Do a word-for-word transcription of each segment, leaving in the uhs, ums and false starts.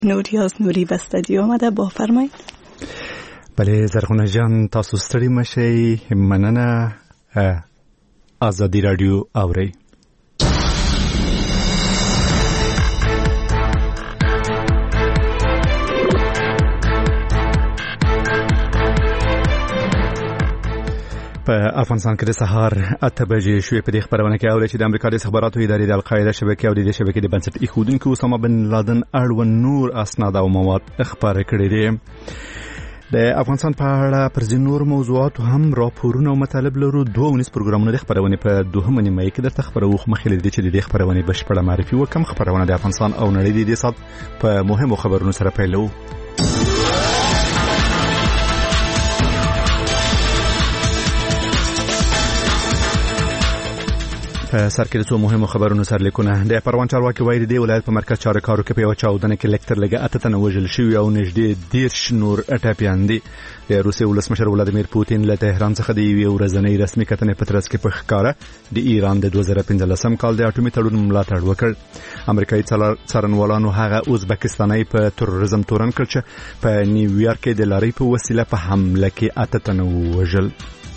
نوری از نوری به استودیو آمده، بفرمایید. بله زرغونه جان، تاسو ستړي مشئ. مننه. آزادی رادیو اورئ. په افغانستان کې د سهار اته بجې شوې. په دې خبرونه کې اورئ چې د امریکا د استخباراتو ادارې د القاعده شبکې او د دې شبکې د بنسټ ایښودونکو اسامه بن لادن اړوند نور اسناد او مواد خپاره کړي دي. د افغانستان په اړه پر ځینو نور موضوعاتو هم راپورونه او مطالب لرو. دوه ونیز پروګرامونه د خبرونې په دوهمه نیمه کې درته خبرو. مخکې له دې چې د دې خبرونې بشپړه معرفي وکم، خبرونه د افغانستان او نړۍ د دې سات په مهمو خبرونو سره پیلو. په سر کې د څو مهمو خبرونو سرلیکونه. د پروان چارواکي وایي د ولایت په مرکز چارکارو کې په یو چاودنه کې لکتر لګه اته تنه وژل شوي او نږدې دیرش نور ټپیان دي. د روسیې ولسمشر ولادیمیر پوتین له تهران څخه د یوې ورځنۍ رسمي کتنې په ترڅ کې په ښکاره د ایران د دوه زره پنځلسم کال د اټومي تړون ملاتړ وکړ. امریکایي څارنوالانو هغه ازبکستاني په تروریزم تورن کړ چې په نیویارک کې د لارۍ په وسیله په حمله کې اته تنه وژل.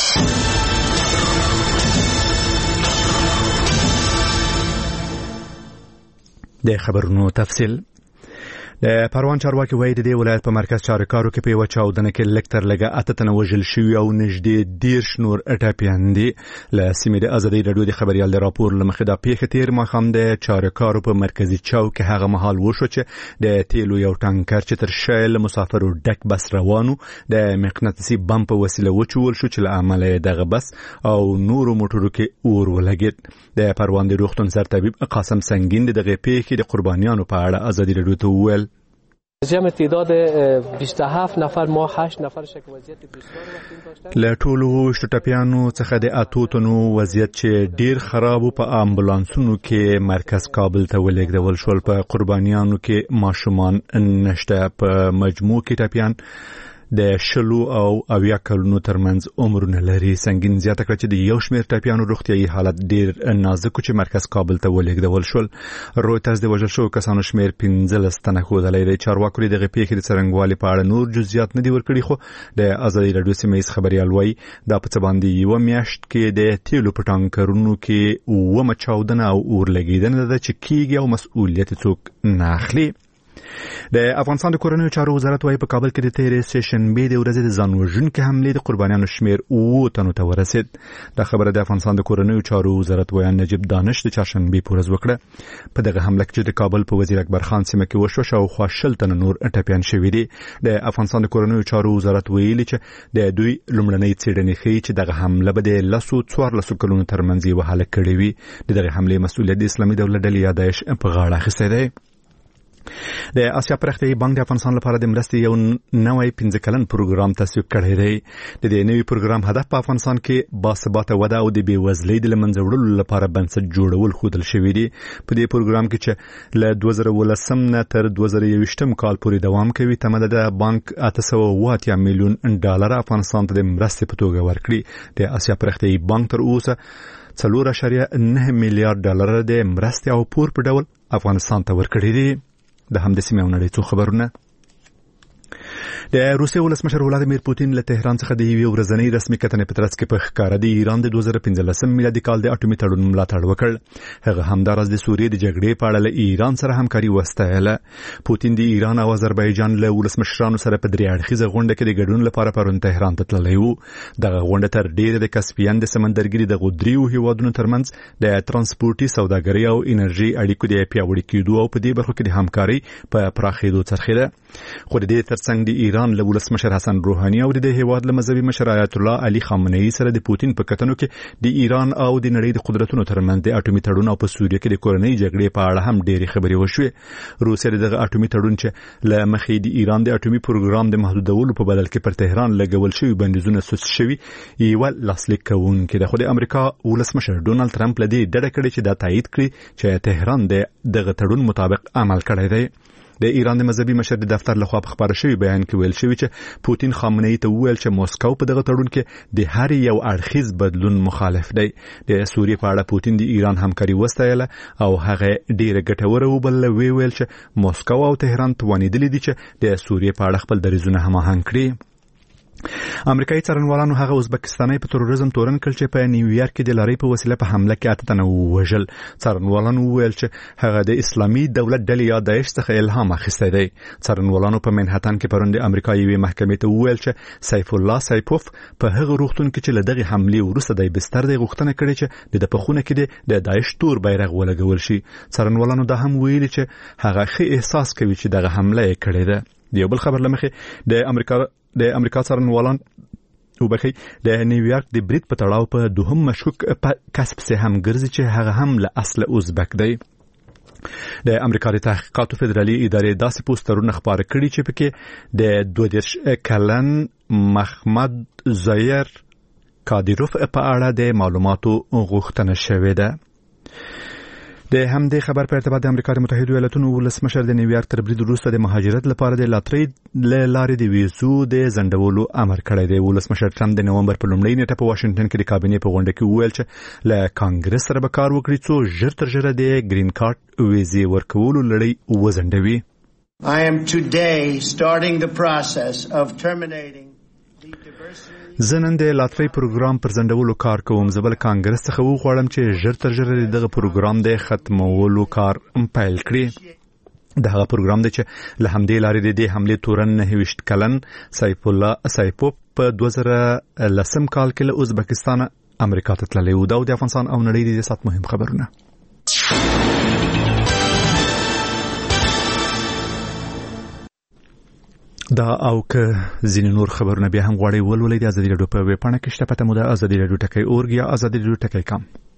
د خبرونو تفصیل. د پروان چارواکي وایي د دې ولایت په مرکز چارکارو کې په یو چاودنه کې لکتر لګه اته تنه وژل شوي او نږدې دیرش نور ټپیان دي. له سیمې د آزادۍ راډیو د خبريال د راپور له مخې د پیښې تیر ماښام د چارکارو په مرکزي چوک هغه مهال وشو چې د تیلو یو ټانکر چې تر شایل مسافرو ډک بس روانو د مقناطیسي بم په وسیله وچول شو چې له امله دغه بس او نورو موټرو کې اور ولګید. د پروان د روغتون سرطبيب قاسم سنگین دغه پیښې د قربانیانو په اړه آزادۍ راډیو ته وویل. جمع تعداد بیست و هفت نفر ما هشت نفر شک وضعیت بسیار وخیم داشتن. له ټولو شټپیانو څخه د اتو تنو وضعیت چې ډیر خراب په امبولانسونو کې مرکز کابل ته ولېږدول شول. په قربانیانو کې ماشومان نشته. په مجموع کې ټپیان د شلو او اویا کلونو ترمنځ عمرونه لري. سنگین زیاته کړه چې د یو شمېر ټپیانو روغتیايي حالت ډیر نازک چې مرکز کابل ته ولېږدول شول. رویترز د وژل شوو کسانو شمېر پنځلس تنه ښودلی دی. چارواکو د دغې پیښې د څرنګوالي په اړه نور جزئیات نه دي ورکړي، خو د آزادۍ راډیو سیمه ییز خبریال وایي دا په څه باندې یوه میاشت کې د تیلو په ټانکرونو کې اوومه چاودنه او اور لګېدنه ده چې کیږي او مسؤلیت څوک نه اخلي. د افغانستان د کورنیو چارو وزارت وايي په کابل کې د تیرې سېشنبې د ورځې د ځانوژونکې حملې د قربانیانو شمېر اووه تنو ته ورسېد. دا خبره د افغانستان د کورنیو چارو وزارت ویان نجیب دانش د چهارشنبې په ورځ وکړه. په دغه حمله کې د کابل په وزیر اکبر خان سیمه کې وشوه، شاوخوا شل تنه نور ټپیان شوي دي. د افغانستان د کورنیو چارو وزارت ویلي چې د دوی لومړنۍ څېړنې ښیي چې دغه حمله به د لسو څوارلسو کلونو ترمنځ یوه هلک کړې وي. د دغې حملې مسؤلیت د اسلامي دولت ډلې یا داعش په غاړه اخیستی دی. د اسیا پرختیايي بانک د افغانستان لپاره د مرستې یو نوی پنځه کلن پروګرام تصویب کړی دی. د دې نوي پروګرام هدف په افغانستان کې باثباته وده او د بېوزلۍ د له منځه وړلو لپاره بنسټ جوړول ښودل شوي دي. په دې پروګرام کې چې له دوه زره ولسم نه تر دوه زره یوویشتم کال پورې دوام کوي، تمه ده بانک اته سوه اووه اتیا میلیون ډالر افغانستان ته د مرستې په توګه ورکړي. د اسیا پرختیايي بانک تر اوسه څلور اعشاریه نه میلیارډ ډالر د مرستې او پور په ډول افغانستان ته ورکړي دي. د همدې سیمې او نړۍ څو خبرونه. د روسیې ولسمشر ولادیمیر پوتین له تهران څخه د یوې ورځنۍ رسمي کتنې په ترڅ کې په ښکاره د ایران د دوه زره پنځلسم میلادي کال د اټومي تړون ملاتړ وکړ. هغه همداراز د سوریې د جګړې په اړه له ایران سره همکاري وستایله. پوتین د ایران او آذربایجان له ولسمشرانو سره په درې اړخیزه غونډه کې د ګډون لپاره پرون تهران ته تللی و. دغه غونډه تر ډیره د کسپین د سمندرګي د دریو هیوادونو ترمنځ د ترانسپورتي، سوداګرۍ او انرژي اړیکو د پیاوړي کېدو او په دې برخو کې د همکارۍ په پراخېدو څرخېده. خو د دې ترڅنګ د ایران له ولسمشر حسن روحاني او د هیواد له مذهبي مشر آیت الله علي خامنه‌ای سره د پوتین په کتنو کې د ایران او د نړۍ د قدرتونو ترمنځ د اټومي تړون او په سوریه کې د کورنۍ جګړې په اړه هم ډېری خبرې وشوې. روسیه دغه اټومي تړون چې له مخې د ایران د اټومي پروګرام د محدودولو په بدل کې پر تهران لګول شوی بندیزونه سوس شوي یو لاسلیک کوونکی د خو د امریکا ولسمشر ډونالد ترامپ لدی ډډه کړې چې دا تایید کړي چې تهران د دغه تړون مطابق عمل کړی دی. د ایران د مذهبي مشر د دفتر لخوا په خبره شوی بیان کې ویل شوی چې پوتین خامنه ای ته ویل چې موسکو په دغه تړون کې د هر یو اړخیز بدلون مخالف دی. د سوریې په اړه پوتین د ایران همکاري وستایله او هغه ډیره ګټوره وبلله. وی ویل چې موسکو او تهران توانیدلې دي چې د سوریې په اړه خپل دریځونه هماهنګ کړي. امریکایي څارنوالانو هغه ازبکستاني په تروریزم تورن کړ چې په نیویارک کې د لارۍ په وسیله په حمله کې اته تنه ووژل. څارنوالانو وویل چې هغه د اسلامي دولت ډلې یا داعش څخه الهام اخیستی دی. څارنوالانو په منهټن کې پرون د امریکا یوې محکمې ته وویل چې سیف الله سایپوف په هغه روغتون کې چې له دغې حملې وروسته د بستر د غوښتنه کړې چې د پخونه کې د داعش تور بیرغ ولګول شي. څارنوالانو دا هم ویلي چې هغه ښه احساس کوي چې دغه حمله یې کړې ده. د یو بل خبر لمخې د امریکا د امریکا څارنوالان وبخي د نیویارک د بریټ په تړاو په دوهم مشکوک کسب سه هم ګرځي چې هغه هم له اصل ازبک دی. د امریکا د تحقیقاتو فدرالي ادارې داسې پوسټرونه خبره کړي چې پکې د دوه دېرش کلن محمد زایر کادیروف په اړه د معلوماتو غوښتنه شوې ده. د همدې خبر په ارتباط د امریکا د متحده ایالاتونو ولسمشر د نیویارک تر برید وروسته د مهاجرت لپاره د لاترۍ لارې د ویزو د ځنډولو امر کړی دی. ولسمشر ټرمپ د نومبر په لومړۍ نیټه په واشنگټن کې د کابینې په غونډه کې وویل چې له کانګرس سره به کار وکړي څو ژر تر ژره د ګرین کارت ویزې ورکولو لړۍ وځنډوي. I am today starting the process of terminating زه نن د لاترۍ پروګرام پر ځنډولو کار کوم. زه بل کانګرس څخه وغواړم چې ژر تر ژره دغه پروګرام د ختمولو کار پیل کړي. دغه پروګرام دی چې له همدې لارې د دې حملې تورن نهه ویشت کلن سیف الله سایپوف په دوه زره لسم کال کې له ازبکستان امریکا ته تللی و. دا د افغانستان او نړۍ د سات مهم خبرونه. دا او که ځینې نور خبرونه بیا هم غواړئ ولولئ د ازادي راډیو په ویب پاڼه کې شته. پته مو ده ازادي راډیو ټکی اورګ یا ازادي راډیو ټکی کام.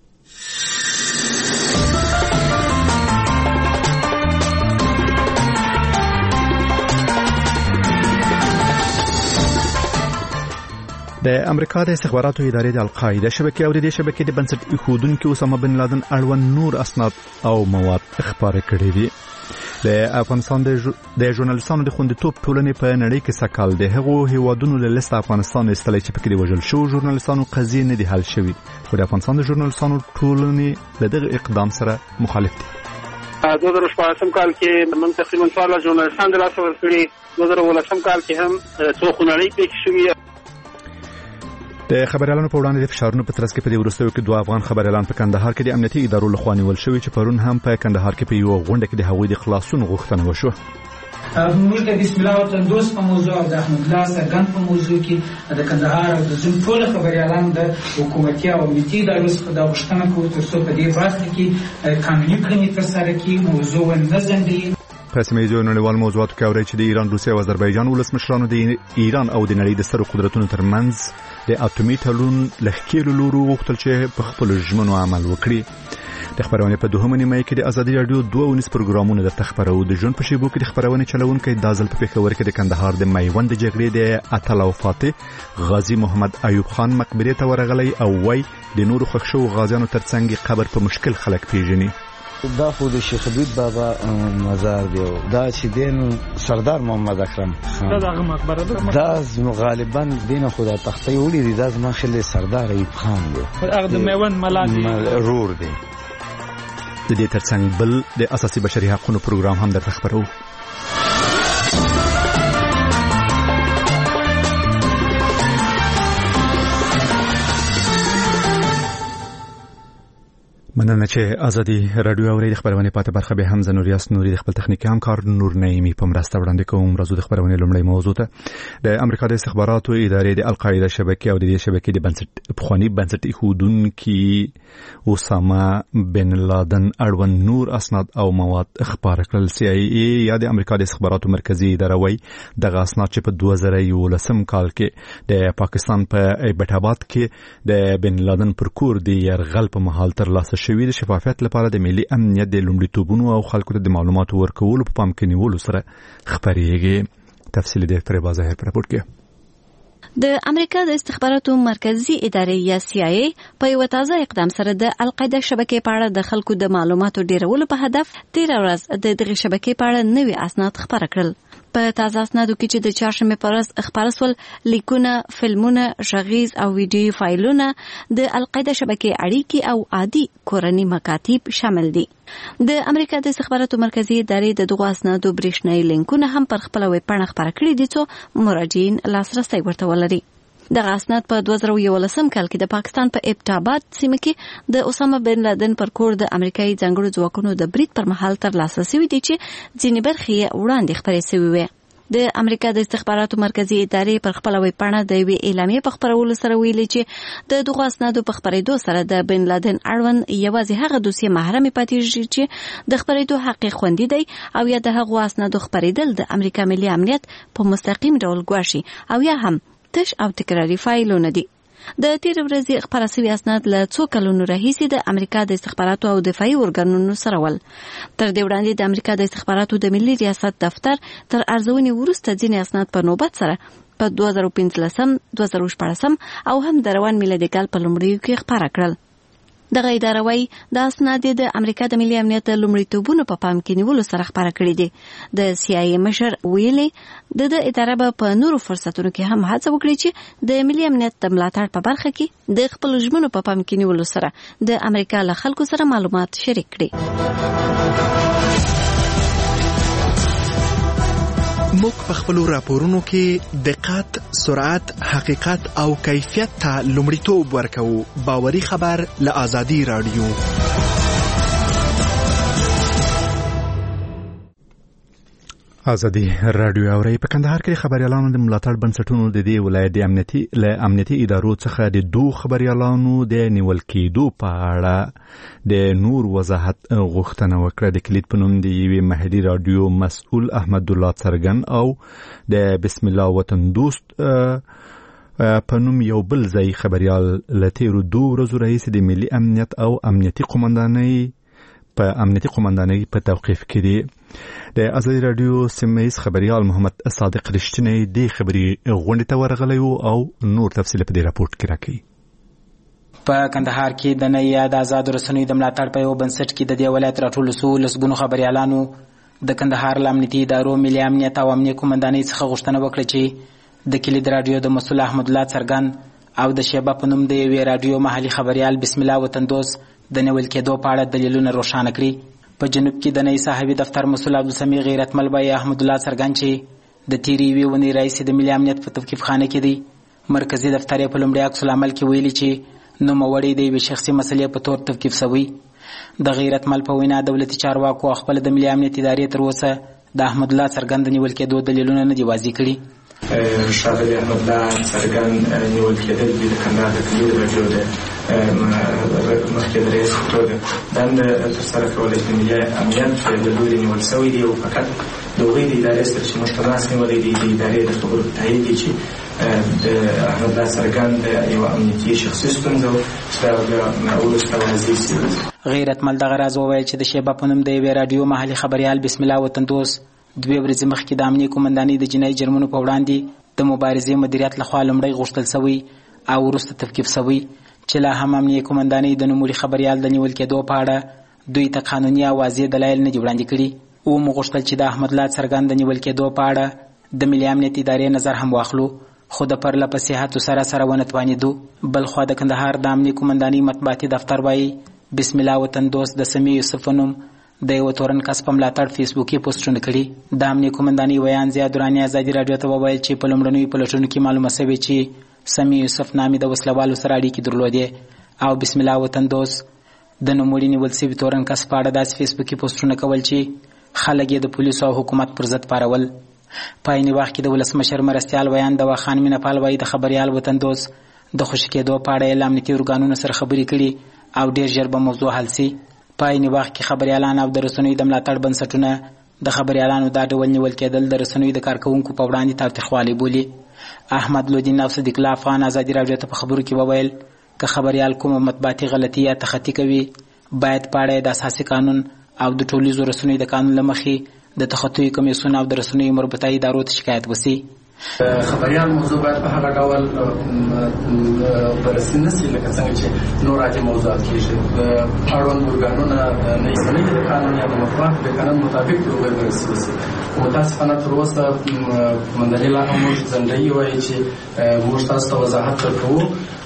د امریکا د استخباراتو ادارې د القاعده شبکې او د دې شبکې د بنسټ ایښودونکو اسامه بن لادن اړوند نور اسناد او مواد خپاره کړي دي. د افغانستان د ژورنالیستانو د خوندیتوب ټولنې په نړۍ کې سکهال د هغو هیوادونو له لیست افغانستان ایستلی چې پکې د وژل شوو ژورنالیستانو قضیې نه دي حل شوي. خو د افغانستان د ژورنالیستانو ټولنې له دغه اقدام سره مخالف دي. دوه زره شپاړسم کال کې موږ تقریبا څوارلس ژورنالیستان د لاسه ورکړي. دوه زره اوولسم کال کې هم څو خونړۍ پېښې شوي. د خبريالانو په وړاندې د فشارونو په ترڅ کې په دې وروستیو کې دوه افغان خبريالان په کندهار کې د امنیتي ادارو لخوا نیول شوي چې پرون هم په کندهار کې په یو غونډه کې د هغوی د خلاصون غوښتنه وشوه. موږ د بسم الله وطن دوست په موضوع او د احمد الله سرګن په موضوع کې د کندهار او د زم ټول خبريالان د حکومتي او امنیتي ادارو څخه د غوښتنه کوي ترڅو په دې برخه کې قانوني کړنې ترسره کړي. موضوع نه ځنډي. په سیمه ییزو نړیوالو موضوعاتو کې اوري چې د ایران، روسیې او آذربایجان ولسمشرانو د ایران او د نړۍ د سترو قدرتونو ترمنځ د اټومي تړون لښکېلو لورو غوښتل چې په خپل ژمنو عمل وکړي. د خبرونه په دوهمه نیمه کې د ازادي راډیو دوه ونیس پروګرامونه د تخبرو د ژوند په شیبو کې د خبرونه چلونکو د ځل په پیښور کې د کندهار د میوند جګړې د اتل او فاتح غازی محمد ایوب خان مقبره ته ورغلی او وای د نورو خښو غازیانو ترڅنګ قبر په مشکل خلک پیژني. دا خو د شیخ حبیب بابا مزار دی. دا چې دین سردار محمد اکرم دا دغه مقبره ده. دا غالبا دین خدا تختې وړي دي. دا زما خل سردار ایوب خان دی. هغه د میوند ملاتي رور دی. د دې ترڅنګ بل د اساسي بشري حقوقو پروګرام هم درته خبرو. مننه چې ازادي راډیو اوري. د خبرونه پاتې برخه به هم زنوریاس نوري د خپل تخنیکی همکار نور نعیمی په مرسته وړاندې کوم. راځو د خبرونه لومړی موضوع ته. د امریکا د استخباراتو ادارې د القاعده شبکې او د دې شبکې د بنسټ بخوانی بنسټ ایښودونکو اسامه بن لادن اړوند نور اسناد او مواد خبره کړل. سی آی ای یا د امریکا د استخباراتو مرکزی اداره وایي دغه اسناد چې په دوه زره یولسم کال کې د پاکستان په ایبټ آباد کې د بن لادن پر کور د يرغل په محل تر لاسه شوی د شفافیت لپاره د ملي امنیت د لومړیتوبونو او خلکو ته د معلوماتو ورکولو په پام کې نیولو سره خبرېږي. تفصیل د ډاکټر بازار پر راپورټ کې د امریکا د استخباراتو مرکزی ادارې یا سی آی ای په یو تازه اقدام سره د القاعده شبکې په اړه د خلکو د معلوماتو ډیرولو په هدف تیر ورځ د دغه شبکې په اړه نوي اسناد خپاره کړل. په تازه اسنادو کې چې د چهارشنبه په ورځ خپاره سول، لیکونه، فلمونه، غږیز او ویډیو فایلونه، د القاعده شبکې اړیکې او عادي کورنی مکاتیب شامل دي. د امریکا د استخباراتو مرکزی ادارې د دغو اسنادو برېښنایي لینکونه هم پر خپله ویبپاڼه خپاره کړي دي څو مراجعین لاسرسی ورته ولري. دغه اسناد په دوه زره یولسم کال کې د پاکستان په ابټ آباد سیمه کې د اسامه بن لادن پر کور د امریکایي ځانګړو ځواکونو د برید پر مهال ترلاسه شوي دي چې ځینې برخې یې وړاندې خپرې شوې وې. د امریکا د استخباراتو مرکزی ادارې پر خپله ویبپاڼه د یوې اعلامیې په خپرولو سره ویلي چې د دغو اسنادو په خپرېدو سره د بن لادن اړوند یوازې هغه دوسیې محرمې پاتېږي چې د خپرېدو حق یې خوندي دی، او یا د هغو اسنادو خپرېدل د امریکا ملي امنیت په مستقیم ډول ګواښي، او یا هم تش او تکراري فایلونه دي. د تیر ورځې خپاره شوي اسناد له څو کلونو راهیسې د امریکا د استخباراتو او دفاعي ارګانونو سره ول. تر دې وړاندې د امریکا د استخباراتو د ملي ریاست دفتر تر ارزونې وروسته ځینې اسناد په نوبت سره په دوه زره پنځلسم، دوه زره شپاړسم او هم د روان میلادي کال په لومړیو کې خپاره کړل. دغه اداره وايي د اسناد د امریکا د ملي امنیت د لومړیتوبونو په پام کې نیولو سره خپاره کړي دي. د سی آی ای مشر ویلي د د اداره به په نورو فرصتونو کې هم هڅه وکړي چې د ملي امنیت د ملاتړ په برخه کې د خپل ژمنو په پام کې نیولو سره د امریکا له خلکو سره معلومات شریک کړي. موږ په خپلو راپورونو کې دقت، سرعت، حقیقت او کیفیت ته لومړیتوب ورکوو. باوري خبر له آزادي راډیو. آزادي راډیو اوري. په کندهار کې خبريالانو د ملاتړ بنسټونو د دې ولایت د امنیتي له امنیتي ادارو څخه د دوه خبريالانو د نیول کېدو په اړه د نور وضاحت غوښتنه وکړه. د کلیت په نوم د یوې محلي راډیو مسؤل احمد الله څرګن او د بسم الله وطن دوست په نوم یو بل ځای خبريال لتیرو دوه ورځو رئیس د ملي امنیت او امنیتي قومندانۍ په امنیتي قومندانۍ په توقیف کې دي. د ازادي راډیو سیمه‌یز خبريال محمد صادق رښتینی د خبري غونډې ته ورغلی او نور تفصیل په دې راپورټ کې راکړي. په کندهار کې د نیا د آزاد رسنیو د ملاتړ په یو بنسټ کې د دې ولایت راټول شو لسګونو خبريالانو د کندهار امنیتي ادارو ملي امنیت او امنیت قومندانۍ څخه غوښتنه وکړه چې د کلید راډیو د مسؤل احمد الله څرګن او د شیبه په نوم د یوې راډیو محلي خبريال بسم الله وطن دوست د نیول کېدو په اړه دلیلونه روښانه کړي. په جنوب کې د نئی صاحبي دفتر مسؤل عبدالسمیع غیرتمل بای احمد الله څرګن چې د تیرې یوې ونې رئیس د ملي امنیت په توقیف خانه کې دی. مرکزي دفتر یې په لومړي عکس العمل کې ویلي چې نوموړی د یوې شخصي مسلې په تور توقیف شوی. د غیرتمل په وینا دولتي چارواکو خپل د ملي امنیت ادارې تر اوسه د احمد الله څرګن د نیول کېدو دلیلونه نه دي واضح کړي. ښاغلي احمد الله څرګن نیول کېدل د کندهار د کلید راډیو د مخکې د رئیس په توګه دنده ترسره کولی د ملي امنیت د لوري نیول شوی دی او فقط د هغوی د ادارې سره چې موږ تماس نیولی دی د ادارې د خبرو په تایید دی چې د احمد الله څرګن د یوه امنیتي شخصي ستونزه وروسته واضح شوي. غیرتمل دغه راز وویل چې د شیبه په نوم د یوې راډیو محلي خبریال بسم الله وطن دوست دوې ورځې مخکې د امنیې قومندانۍ د جنایي جرمونو په وړاندې د مبارزې مدیریت لخوا لومړی غوښتل شوی او وروسته توقیف شوی چې لا هم امنیې قومندانۍ د نوموړي خبریال د نیول کېدو په اړه دوی ته قانوني او واضح دلایل نه دي وړاندې کړي. ومو غوښتل چې د احمد الله څرګن د نیول کېدو په اړه د ملي امنیت ادارې نظر هم واخلو، خو د پرله پسې هڅو سره سره ونه توانېدو. بلخوا د کندهار د امنیې قومندانۍ مطبوعاتي دفتر وایي بسم الله وطن دوست د سمیع یوسف په نوم د یو تورن کس په ملاتړ فیسبوکي پوسټونه کړي. د امنیې قومندانۍ ویان زیاد دراني ازادي راډیو ته وویل چې په لومړنیو پلټونو کې معلومه شوې چې سمیع یوسف نامې د وسلوالو سره اړیکې درلودې او بسم الله وطن دوست د نوموړي نیول شوي تورن کس په اړه داسې فیسبوکي پوسټونه کول چې خلک یې د پولیسو او حکومت پر ضد پارول. په عین وخت کې د ولسمشر مرستیال ویان دوا خان مینهپال وایي د خبریال وطن دوست د خوشي کېدو په اړه یې له امنیتي ارګانونو سره خبرې کړي او ډېر ژر به موضوع حل سي. په عین وخت کې خبریالان او د رسنیو د ملاتړ بنسټونه د خبریالانو دا ډول نیول کېدل د رسنیو د کارکوونکو په وړاندې تاوتریخوالی بولي. احمد لودین او صدیق الله افغان ازادي راډیو ته په خبرو کې وویل که خبریال کومه مطبوعاتي غلطي یا تخطي کوي باید په اړه د اساسي قانون او د ټولنیزو رسنیو د قانون له مخې د تخطي کمیسیون او د رسنیو مربوطه ادارو ته شکایت وشي. خبريال موضوع باید په هغه ډول بررسي نشي لکه څنګه چې نور عادي موضوعات کېږي. اړوند ارګانونه نه ایستلې د قانون یا د مطبوعاتو د قانون مطابق د بررسي وشي. متاسفانه تر اوسه مندلې لا هم موږ ځنډوي وایي چې موږ تاسو ته وضاحت درکوو.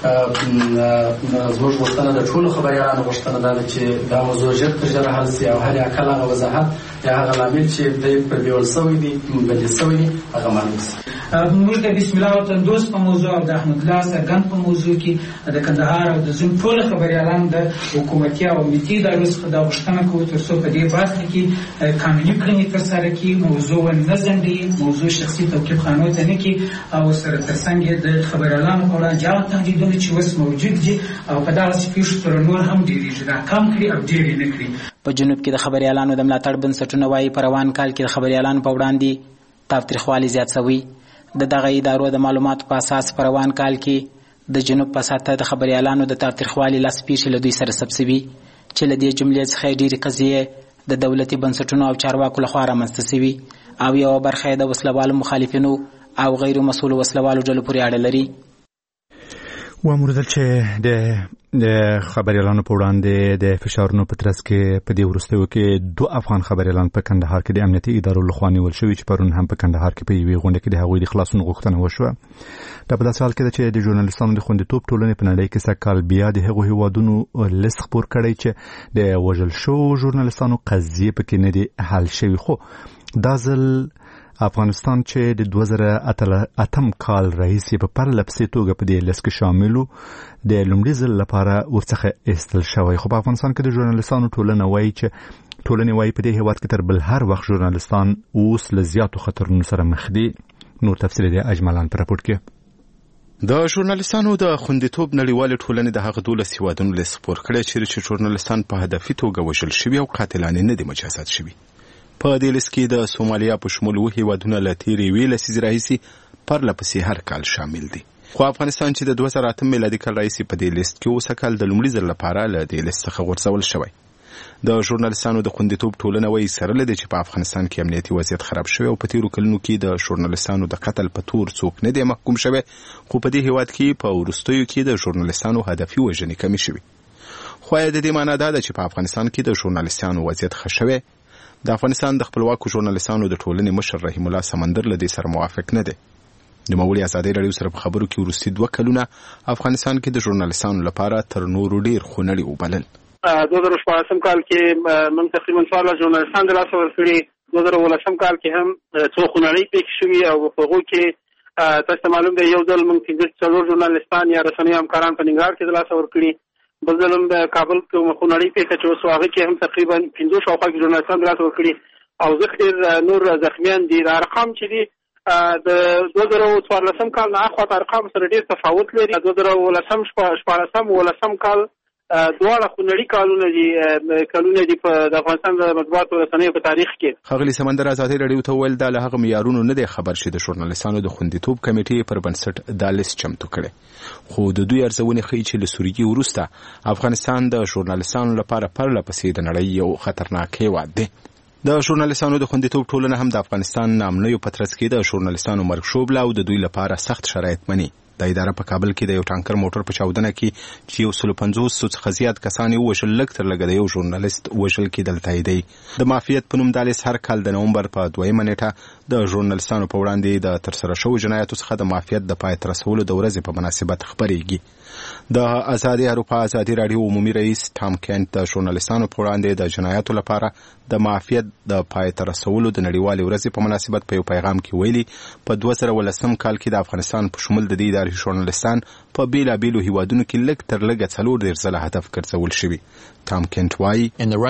زموږ غوښتنه د ټولو خبریالانو غوښتنه دا ده چې دا موضوع ژر تر ژره حل شي او هر عقل هغه وضاحت یا هغه لامل چې دی پر بیول شوی دی بدل شوی دی هغه معلوم شي. موږ د بسم الله وطن دوست په موضوع او د احمد الله سرګن په موضوع کې د کندهار او د زم ټول خبريالان د حکومتي او امنیتي ادارو څخه د غوښتنه کوي تر څو په دې برخه کې قانوني کړنې ترسره کړي، موضوع نه ځنډي، موضوع شخصي توقيف خانو ته نه کې او سره ترڅنګ د خبريالانو په وړاندې جواب تهدیدونه چې وس موجود دي او په داسې پیښو تر نور هم ډېریږي دا کم کړي او ډېرې نه کړي. په جنوب کې د خبريالانو د ملاتړ بنسټونه وايي په روان کال کې د خبريالانو په وړاندې تاوتریخوالي زیات شوی. د دغه ادارو د معلوماتو په اساس په روان کال کې د جنوب په ساته د خبريالانو د تاوتریخوالي لاس پیښې له دوی سره ثبت شوي چې له دې جملې څخه ډېرې قضیې د دولتي بنسټونو او چارواکو لخوا رامنځته شوي او یوه برخه یې د وسلوالو مخالفینو او غیر مسؤلو وسلوالو ډلو پورې اړه لري. واموردل چې د د خبريالانو په وړاندې د فشارونو په ترڅ کې په دې وروستیو کې دوه افغان خبريالان په کندهار کې د امنیتي ادارو لخوا نیول شوي چې پرون هم په کندهار کې په یوې غونډه کې د هغوی د خلاصون غوښتنه وشوه. دا په داسې حال کې ده چې د ژورنالستانو د خوندیتوب ټولنې په نړۍ کې سږکال بیا د هغو هیوادونو لیست خپور کړی چې د وژل شوو ژورنالستانو قضیې پکې نه دي حل شوي. خو دا ځل افغانستان چې د دوه زره اتم کال راهیسې په پرله پسې توګه په دې لیست کې شامل و د لومړي ځل لپاره ورڅخه ایستل شوی. خو په افغانستان کې د ژورنالستانو ټولنه وایي چې ټولنې وایي په دې هیواد کې تر بل هر وخت ژورنالستان اوس له زیاتو خطرونو سره مخ دي. نور تفصیل دی اجملان په راپورټ کې. د ژورنالستانو د خوندیتوب نړیوالې ټولنې د هغه دولس هیوادونو لیست خپور کړی چې ژورنالستان په هدفي توګه وژل شوي او قاتلانه نه دي مجازات شوي. په دې لیست کې د سومالیا په شمول وو هیوادونه له تیرې یوې لسیزې راهیسې پرله پسې هر کال شامل دي. خو افغانستان چې د دوه زره اتم میلادي کال راهیسې په دې لیست کې اوسه کال د لومړي ځل لپاره له دې لیست څخه غورځول شوی. د ژورنالستانو د خوندیتوب ټولنه وایي سره له دې چې په افغانستان کې امنیتي وضعیت خراب شوی او په تیرو کلونو کې د ژورنالستانو د قتل په تور څوک نه دی محکوم شوی، خو په دې هیواد کې په وروستیو کې د ژورنالستانو هدفي وژنې کمې شوي. خو د دې معنا دا ده چې په افغانستان کې د ژورنالستانو وضعیت ښه شوی. د افغانستان د خپلواکو ژورنالستانو د ټولنې مشر رحیم الله سمندر له دې سره موافق نه دی. د مولوي ازادي راډیو سره په خبرو کې وروستي دوه کلونه افغانستان کې د ژورنالستانو لپاره تر نورو ډیر خونړي وبلل. دوه زره شپاړسم کال کې موږ تقریبا څوارلس ژورنالستان د لاسه ورکړي. دوه زره اوولسم کال کې هم څو خونړۍ پیښې شوي او په هغو کې تاسو ته معلوم دی یو ځل موږ پنځه څلور ژورنالستان یا رسنیو همکاران په ننګرهار کې د لاسه ورکړي. بل ځل هم د کابل کې خونړۍ پیښه چې اوس هغه کې هم تقریبا پنځه شاوخوا ژورنالستان د لاسه ورکړي او ذخیر نور زخمیان دي. د ارقام چې دي د دوه زره څوارلسم کال نه اخوا ارقام سره ډېر تفاوت لري. دوه زره اوولسم شپاړسم اوولسم کال دواړه خونړي کالونه دي کلونه دي په د افغانستان د مطبوعاتو رسنیو په تاریخ کې. ښاغلي سمندر ازادي راډیو ته وویل دا له هغه معیارونو نه دی خبر چې د ژورنالستانو د خوندیتوب کمیټې پر بنسټ دا لیست چمتو کړی. خو د دوی ارزونې ښیي چې له سوریې وروسته افغانستان د ژورنالستانو لپاره پرله پسې د نړۍ یو خطرناک هیواد دی. د ژورنالستانو د خوندیتوب ټولنه هم د افغانستان نامنیو په ترڅ کې د ژورنالستانو مرګ ژوبله او د دوی لپاره سخت شرایط مني. د اداره په کابل کې د یو ټانکر موټر په چاودنه کې چې یو سل پنځوس څخه زیات کسان یې ووژل لږ تر لږه د یو ژورنالیست وژل کېدل تاییدوي. د معافیت په نوم دا لیست هر کال د نومبر په دویمه نیټه د ژورنالیستانو په وړاندې د ترسره شوو جنایاتو څخه د معافیت د پای ته رسولو د ورځې په مناسبت خپرېږي. د ازادي اروپا ازادي راډیو عمومي رئیس ټام کینټ د ژورنالیستانو په وړاندې د جنایاتو لپاره د معافیت د پای ته رسولو د نړیوالې ورځې په مناسبت په یو پیغام کې ویلي په دوه زره ولسم کال کې د افغانستان په شمول د دې ادارې ژورنالیستان په بیلابیلو هیوادونو کې لږ تر لږه څلور دېرش ځله هدف ګرځول شوي. ټام کینټ وایي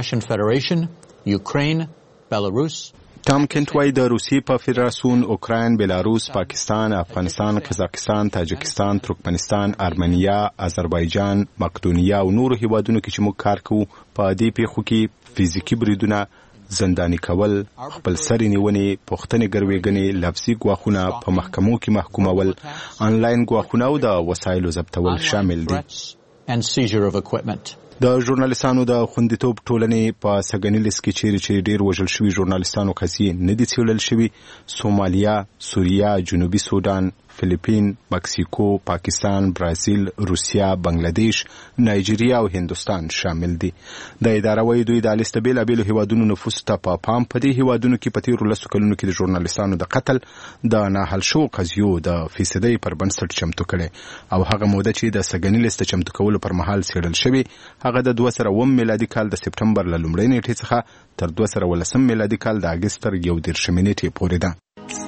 ټام کینټ وایي د روسیې په فدراسیون، اوکراین، بیلاروس، پاکستان، افغانستان، قزاقستان، تاجکستان، ترکمنستان، ارمنیا، آذربایجان، مقدونیا او نورو هیوادونو کې چې موږ کار کوو په دې پیښو کې فزیکي بریدونه، زنداني کول، خپل سرې نیونې، پوښتنې ګروېږنې، لفظي ګواښونه، په محکمو کې محکومول، آنلاین ګواښونه او د وسایلو ضبطول شامل دي. د ژورنالیستانو د خوندیتوب ټولنې په سګنی لیست کې چیرې چې ډیر وژل شوي ژورنالیستانو قضیې نه دي څیړل شوي. سومالیا، سوریه، جنوبي سودان، فلیپین، مکسیکو، پاکستان، برازیل، روسیا، بنگلاديش، نایجیریا او هندوستان شامل دي. د اداره وایي دوی د لیست بیلابیلو هیوادونو نفوس ته په پام په دې هیوادونو کې په تیرو لسو کلونو کې د ژورنالیستانو د قتل د ناحل شو قضیو د فیصدۍ پر بنسټ چمتو کړي او هغه موده چې د سګنی لیست چمتو کولو پر مهال څیړل شوی هغه د دوه زره اووه میلادي کال د سپټمبر له لومړۍ نیټې څخه تر دوه زره ولسم میلادي کال د اګست تر یو دېرشمې نیټې پورې ده.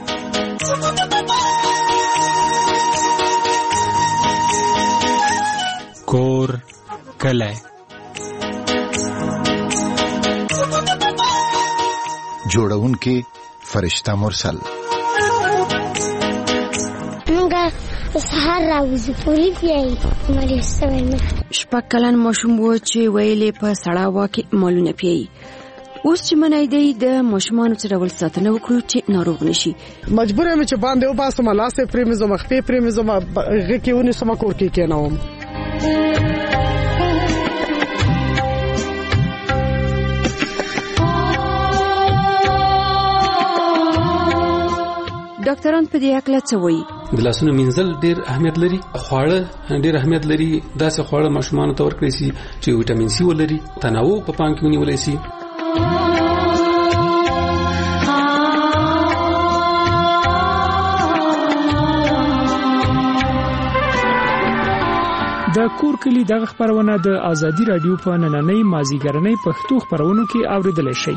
کور کلی جوړونکي فرشته مرسل. موږ سهار راوځو پوری بیاي مالي سوي شپږ کلن ماشوم و چې ویلې په سړا واکه مالونه پیي. اوس چې منای دی د ماشومانو څخه ول ساتنه وکړو چې ناروغ نشي. مجبور یم چې باندې و باسم لاسه پریمزو مخته پریمزو غکه ونی سم کور کې کېناوم. ډاکټران په دې اړه څه وایي؟ د لاسونو مینځل ډېر اهمیت لري. خواړه ډېر اهمیت لري. داسې خواړه ماشومانو ته ورکړئ شي چې وټامین سي ولري، تنوع په پام کې ونیول شي. د کور کلی دغه خبرونه د آزادي رادیو په نننۍ مازیګرنۍ پښتو خبرونو کې اوریدل شي.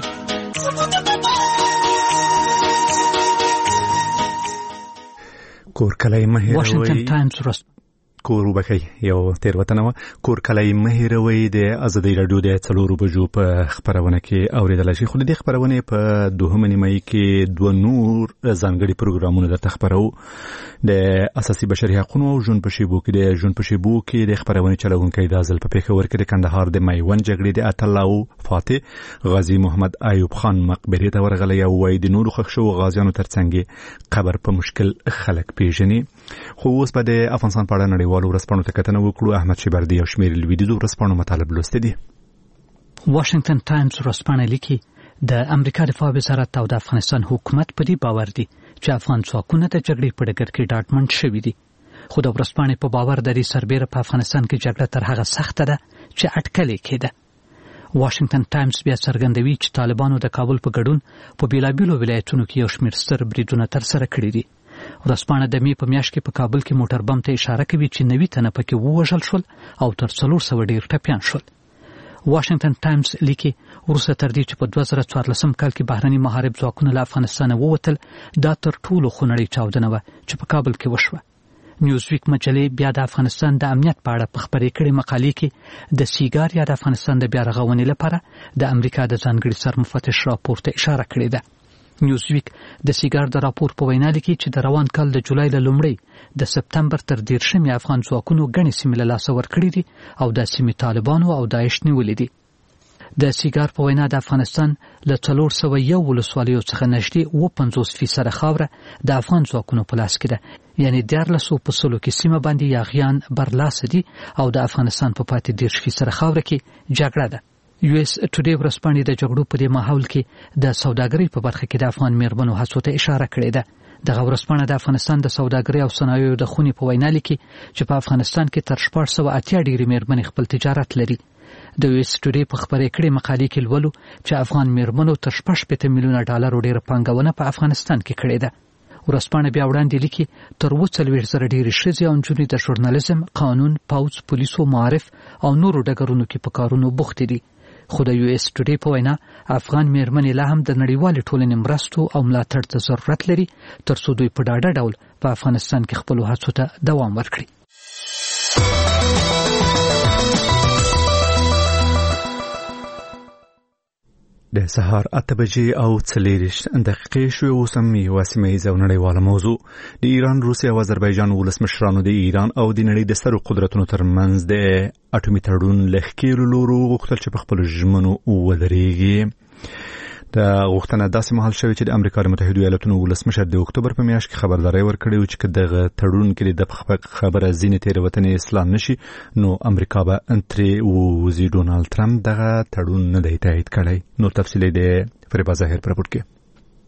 کور کلی مهیروي واشنگټن ټایمز رس کور وبکي یو تیروتنه و. کور کلی مهیروي د آزادي رادیو د څلورو بجو په خبرونه کې اوریدل شي. خو د خبرونه په دوهمه نیمه کې دوه نور ځانګړي پروګرامونه د تخبرو د اساسي بشري حقوقو او ژوند په شیبو کې د ژوند په شیبو کې د خبرونه چلونکي د ځل په پیښور کې د کندهار د میوند جګړې د اتلاو فاتح غازی محمد ایوب خان مقبره ته ورغلی او وای د نورو خښو غازیانو ترڅنګ قبر په مشکل خلک پیژني. خو اوس په د افغانستان په اړه نړیوالو ورسپانو ته کتنه وکړو. احمد شبردي او شمیر لویدیدو ورسپانو مطالب لوستي دي. واشنگټن ټایمز ورسپانه لیکي د امریکا دفاع وزارت او د افغانستان حکومت په دې باور دي چې افغان ځواکونه د جګړې په ډګر کې ډاډمن شوي دي. خو د ورسپانې په باور د دې سربېره په افغانستان کې جګړه تر هغه سخته ده چې اټکلې کېده. واشنگټن ټایمز بیا څرګندوي چې طالبانو د کابل په ګډون په بیلابیلو ولایتونو کې یو شمېر ستر بریدونه ترسره کړي دي. ورسپانه د مې په میاشت کې په کابل کې موټر بم ته اشاره کوي چې نوي تنه پکې ووژل شول او تر څلور سوه ډېر ټپیان شول. واشنگټن ټایمز لیکي وروسته تر دې چې په دوه زره څوارلسم کال کې بهرني محارب ځواکونه له افغانستانه ووتل دا تر ټولو خونړۍ چاودنه وه چې په کابل کې وشوه. نیوزویک مجلې بیا د افغانستان د امنیت په اړه په خپرې کړې مقالې کې د سیګار یا د افغانستان د بیا رغونې لپاره د امریکا د ځانګړي سرمفتش راپور ته اشاره کړې ده. نیوزویک د سیګار د راپور په وینا لیکي چې د روان کال د جولای له لومړۍ د سپتمبر تر دېرشمې افغان ځواکونو ګڼې سیمې له لاسه ورکړي دي او دا سیمې طالبانو او داعش نیولې دي. د سیګار په وینا د افغانستان له څلور سوه یو ولسوالیو څخه نږدې اووه پنځوس فیصده خاوره د افغان ځواکونو په لاس کې ده، یعنې دیارلسو په سلو کې سیمه باندې یاغیان برلاسه دي او د افغانستان په پاتې دېرش فیصده خاوره کې جګړه ده. یو اس ټوډے ورسپانې د جګړو په دې ماحول کې د سوداګرۍ په برخه کې د افغان میرمنو هڅو ته اشاره کړې ده. دغه ورسپانه د افغانستان د سوداګرۍ او صنایعو د خونې په وینا لیکي چې په افغانستان کې تر شپږ سوه اتیا ډېرې میرمنې خپل تجارت لري. د یو اس ټوډے په خبرې کړې مقالې کې لولو چې افغان میرمنو تر شپږ شپېته میلیونه ډالرو ډېره پانګونه په افغانستان کې کړې ده. ورسپانه بیا وړاندې لیکي تر اووه څلوېښت زره ډېرې ښځې او نجونې د ژورنالیزم، قانون، پوځ، پولیسو، معارف او نورو ډګرونو کې په کارونو بوختې دي. خو د یو اس ټوډے په وینا افغان میرمنې لا هم د نړیوالې ټولنې مرستو او ملاتړ ته ضرورت لري ترڅو دوی په ډاډه ډول په افغانستان کې خپلو هڅو ته دوام ورکړي. د سهار اته بجې او څلېرویشت دقیقې شوې. اوس هم یوه سیمهییزه او نړیواله موضوع. د ایران، روسیې او آذربایجان ولسمشرانو د ایران او د نړۍ د سترو قدرتونو ترمنځ د اټومي تړون له ښکېلو لورو غوښتل چې په خپلو ژمنو ودرېږي. د غوښتنه داسې مهال شوې چې د امریکا متحده ایالاتونو ولسمشر د اکتوبر په میاشت کې خبرداري ورکړې و چې دغه تړون کې د خبره ځینې تېروتنې اصلاح نشي نو امریکا به ترې ووځي. ډونالد ټرمپ دغه تړون نه دی تایید کړی. نو تفصیل د فریبا ظاهر پر راپور کې.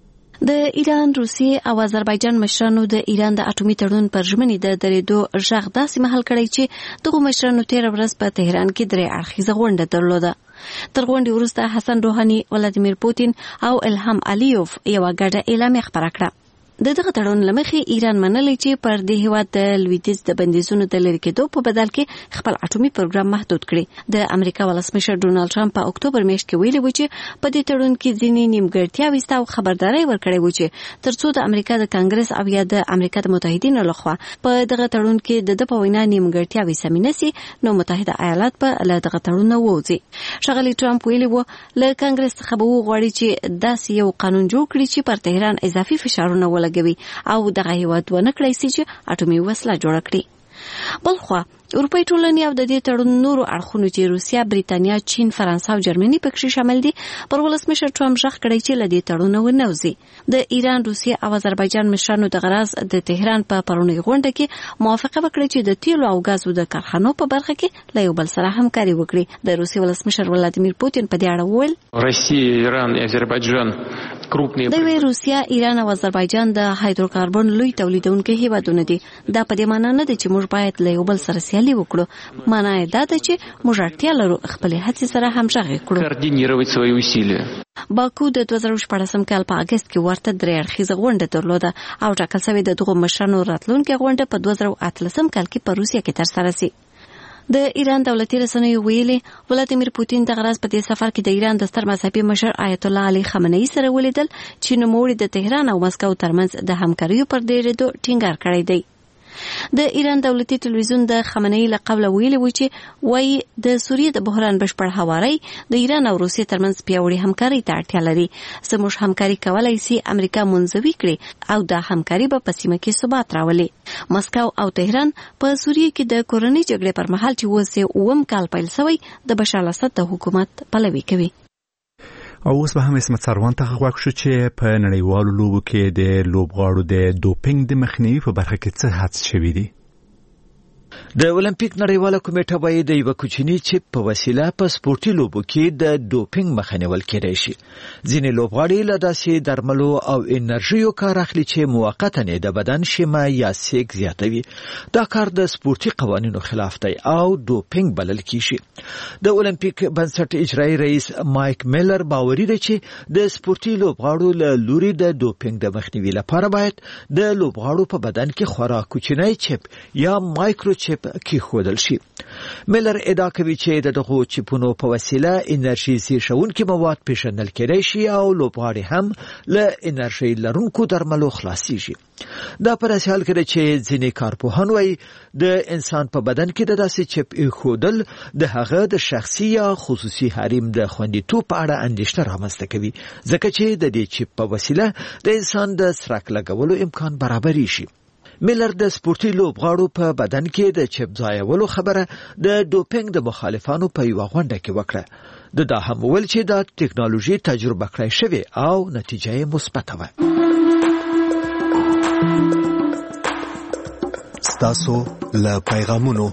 د ایران، روسیې او آذربایجان مشرانو د ایران د اټومي تړون پر ژمنې د درېدو ژغ داسې مهال کړی چې دغه مشرانو تېره ورځ په تهران کې درې اړخیزه غونډه درلوده. تر غونډې وروسته حسن روحاني، ولادیمیر پوتین او الهام الیوف یوه ګډه اعلامیه خپره کړه. د دغه تړون له مخې ایران منلې چې پر دې هېواد د لویدیځ د بندیزونو د لرې کېدو په بدل کې خپل اټومي پروګرام محدود کړي. د امریکا ولسمشر ډونالد ټرمپ په اکتوبر میاشت کې ویلي و چې په دې تړون کې ځینې نیمګړتیاوې شته او خبرداری ورکړی و چې تر څو د امریکا د کانګرس او یا د امریکا د متحدینو لخوا په دغه تړون کې د د په وینا نیمګړتیاوې سمې نشي نو متحده ایالات به له دغه تړون نه ووځي. ښاغلي ټرمپ ویلي و له کانګرس څخه به وغواړي چې داسې یو قانون جوړ کړي چې پر تهران اضافي فشارونه ولګوي او دغه هیواد ونه کړی سي چې اټومي وسله جوړه کړي. بلخوا اروپای ټولنې او د دې تړون نورو اړخونو چې روسیا، بریتانیا، چین، فرانسه او جرمني پکې شامل دي پر ولسمشر ټرمپ ژغ کړی چې له دې تړون ونوځي. د ایران، روسیې او آذربایجان مشرانو د غراز د تهران په پرونی غونډه کې موافقه وکړه چې د تیلو او غازو د کارخانو په برخه کې له یو بل سره همکاري وکړي. د روسیې ولسمشر ولادیمیر پوتین په دې اړه وویل: روسیه، ایران او آذربایجان د روسیا، ایران او آذربایجان د هایدروکاربن لوی تولیدونکي هیوادونه دي. دا په دې معنی نه ده چې موږ باید له یو بل سره سیالي وکړو. معنی یې دا ده چې موږ اړتیا لرو خپل هڅې سره همغږي کړو. کوارډینیروي свои усилия. باکو د دوه زره شپږم کال په اگست کې ورته درې اړخیزه غونډه درلوده او ټاکل شوې د دغو مشرانو راتلونکې غونډه په دوه زره اتلسم کال کې په روسیا کې ترسره شي. د ایران دولتي رسنیو ویلي ولادیمیر پوتین د غرض په دې سفر کې د ایران د ستر مذهبي مشر آیت الله علي خامنه‌ای سره ولیدل چې نوموړي د تهران او مسکو ترمنځ د همکاریو پر ډیرېدو ټینګار کړی دی. د ایران دولتي تلویزیون د خامنه‌ای له قبله ویلي و چې وایي د سوریې د بحران بشپړ هواری د ایران او روسیې ترمنځ پیاوړې همکاري ته اړتیا لري. زموږ همکاري کولای شي امریکا منځوي کړي او دا همکاري به په سیمه کې ثبات راولي. مسکو او تهران په سوریې کې د کورنۍ جګړې پر مهال چې اوس اووم کال پیل شوی د بشار الاسد د حکومت پلوي کوي. او اوس به هم اسمت سروان ته غوښ شو چې په نړیوالو لوبو کې د لوبغاړو د دوپینګ د مخنیوي په برخه کې څه هڅې شوې دي. د اولمپیک نړیواله کمیټه وايي د یو کوچني چپ په وسیله په سپورتي لوبو کې د دوپینګ مخه نیول کېدای شي. ځینې لوبغاړي له داسې درملو او انرژیو کار اخلي چې موقتا د بدن شیمه یا سیک زیاتوي. دا کار د سپورتي قوانینو خلاف دی او دوپینګ بلل کیږي. د اولمپیک بنسټ اجرایی رئیس مایک میلر باوري دی چې د سپورتي لوبغاړو له لوري د دوپینګ د مخنیوي لپاره باید د لوبغاړو په بدن کې خورا کوچنی چپ یا مایکرو چپ کې خودل شي. میلر ادعا کوي چې دغه چپونو په وسیله انرژي زیږونکي مواد پیژندل کېدای شي او لوبغاړي هم له انرژي لرونکو درملو خلاصيږي. دا پر اساس کې چې ځینې کارپوهان وايي د انسان په بدن کې د داسې چپ خودل د هغه د شخصي یا خصوصي حریم د خوندیتوب په اړه اندېښنه رامنځته کوي ځکه چې د دې چپ په وسیله د انسان د سرک لګولو امکان برابري شي. میلر د سپورتي لوبغاړو په بدن کې د چپ ځایولو خبره د دوپینګ د مخالفانو په یوه غونډه کې وکړه. د دا هم ویل چې دا ټیکنالوژي تجربه کړای شوې او نتیجه یې مثبته وه. ستاسو له پیغامونو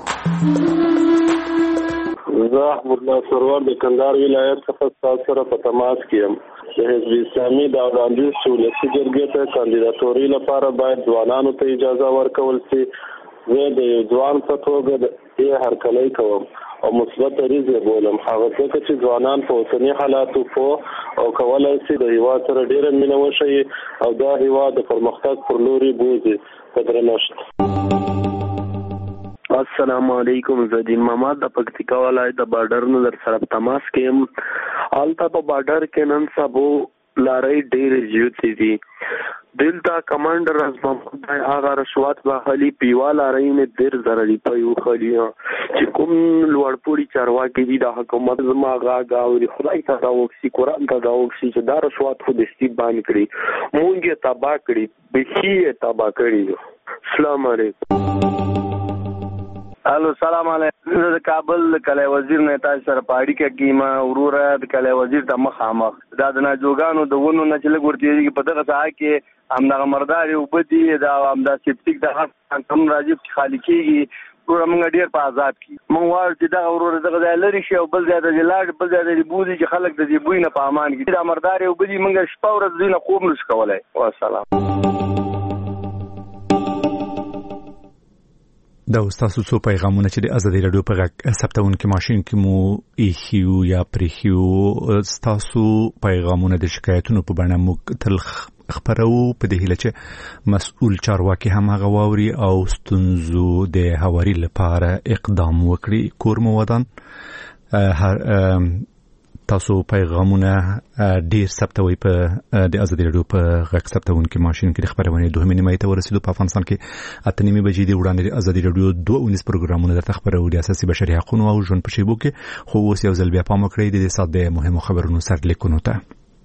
زه احمد الله سرور د کندهار ولایت څخه تاسو سره په تماس کې یم. د حزب اسلامي د وړاندیز ولسي جرګې ته کاندیداتوري لپاره باید ځوانانو ته اجازه ورکول شي. زه د یو ځوان په توګه د دې هرکلی کوم او مثبت دریځ یې بولم. هغه ځکه چې ځوانان په اوسني حالاتو پوه او کولی شي د هېواد سره ډېره مینه وښیي او دا هېواد د پرمختګ پر لوري بوځي. په درنښت. السلام علیکم. زه دین محمد د پکتیکا ولایت د بارډر نه در سره تماس کې یم. هلته په بارډر کې نن سبا لارۍ ډېرې زیاتې دي. دلته کمانډر از محمد هغه رشوت واخلي پیوا لارۍ نه ډېر ضرري پي وخلي چې کوم لوړپوړي چارواکي دي د حکومت زما غاګه اوري خدای ته دا وکسي قرآن ته دا وکسي چې دا رشوت خو دستي باندې کړي مونږ یې تباه کړي بخي یې تباه کړي. السلام علیکم. الو سلام علیکم د کابل کله وزیر نه تاسو سره پاړی کې کیما وروره د کله وزیر د مخامخ دا د ناجوګانو د ونو نه چې لګورتي په دغه ځای کې همدغه مردار یو بدی دا همدا سپټیک د هر کم راځي خالی کیږي ورو موږ ډیر په آزاد کی موږ وایو چې دا وروره دغه ځای لري شي او بل ځای د لاړ بل ځای د بوزي چې خلک د دې بوی نه په امان کې دا مردار یو بدی موږ شپه ورځ دینه خوب نش کولای والسلام. دا تاسو څو پیغامونه چې د ازادي رادیو په غږ ثبتون کې ماشين کې مو ایخیو یا پریخیو تاسو پیغامونه د شکایتونو په بڼه مو تل خبرو په دې هیله چې مسؤل چارواکي هم هغه واوري او ستونزو د هواري لپاره اقدام وکړي. کور مو ودان تاسو پیغامونه ډیر ثبتوي په د ازادي رادیو په غږ ثبتون کې ماشين کې خبرونه دوه نیمه ته ورسېدو په افغانستان کې اته نیمه بجې دی وړاندې د ازادي رادیو دوه ونیس پروګرامونه د خبرو د اساسي بشري حقوقو او ژوند په شیبو کې خو اوس یو ځل بیا پام وکړئ د سات د مهمو خبرونو سرلیکونو ته.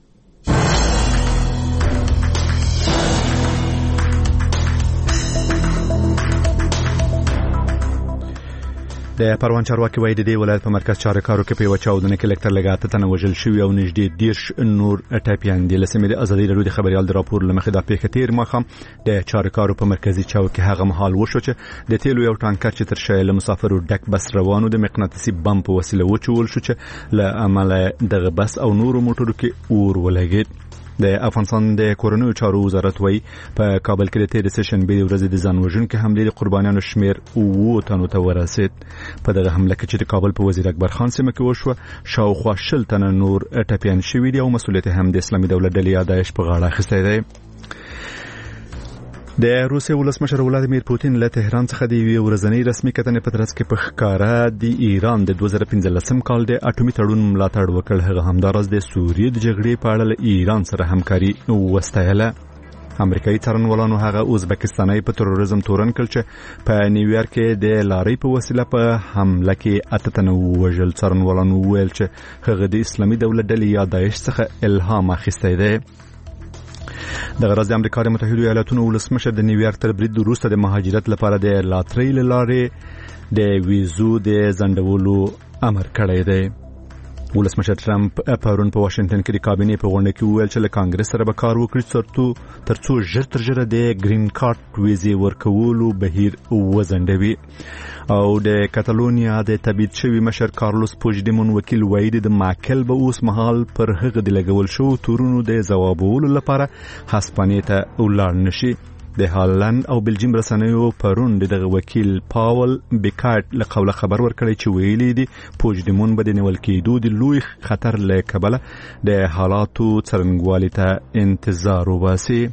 د پروان چارواکي وایي د دې ولایت په مرکز چارکارو کې په یو چاودنه کې لکتر لګاته تنه وژل شوی او نږدې دیرش نور ټاپیان دي. لسمه د ازادي رادیو د خبريال د راپور لمخې د پیښه تیر مخام د چارکارو په مرکزی چوک کې هغه مهال وشو چې د تیلو یو ټانکر چې تر شایله مسافرو ډک بس روانو د مقناطیسي بم په وسیله وچول شو چې له عمله دغه بس او نورو موټرو کې اور ولګید. د افغانستان د کورونو چارو وزارت وایي په کابل کې د تیر سیشن به ورځ د ځان وژونکو حملې د قربانیانو شمیر او تنو ته ورسید. په دغه حمله کې چې د کابل په وزیر اکبر خان سیمه کې وشو شاوخوا شل تنه نور ټپیان شوي دي او مسؤلیت هم د اسلامي دولت ډلې یا داعش په غاړه اخیستی دی. د روسیې ولسمشر ولادیمیر پوتین له تهران څخه د یوې ورځنۍ رسمي کتنې په ترڅ کې په ښکاره د ایران د دوه زره پنځلسم کال د اټومي تړون ملاتړ وکړ. هغه همداراز د سوریې د جګړې په اړه له ایران سره همکاري وستایله. امریکایي څارنوالانو هغه ازبکستاني په تروریزم تورن کړ چې په نیویارک کې د لارۍ په وسیله په حمله کې اته تنه وژل. څارنوالانو ویل چې هغه د اسلامي دولت ډلې یا داعش څخه الهام اخیستی دی. د غرض د امریکا د متحده ایالاتونو ولسمشر د نیویارک تر برید وروسته د مهاجرت لپاره د لاترۍ لارې د ویزو د ځنډولو امر کړی دی. ولسمشر ټرمپ پرون په واشنگټن کې د کابینې په غونډه کې وویل چې له کانګرس سره به کار وکړي ترڅو ژر تر ژره د گرین کارت ویزې ورکولو بهیر وځنډوي. او د کاتالونیا د تبعید شوي مشر کارلوس پوجدیمون وکیل وایي د ماکل به اوس مهال پر هغه د لګول شو تورونو د ځوابولو لپاره هسپانیې ته ولاړ نشي. د هالند او بلجیم رسنیو پرون دغه وکیل پاول بیکارت له قوله خبر ورکړی چې ویلي دي پوجدیمون به د نیول کېدو د لوی خطر له کبله د حالاتو څرنګوالي ته انتظار وباسي.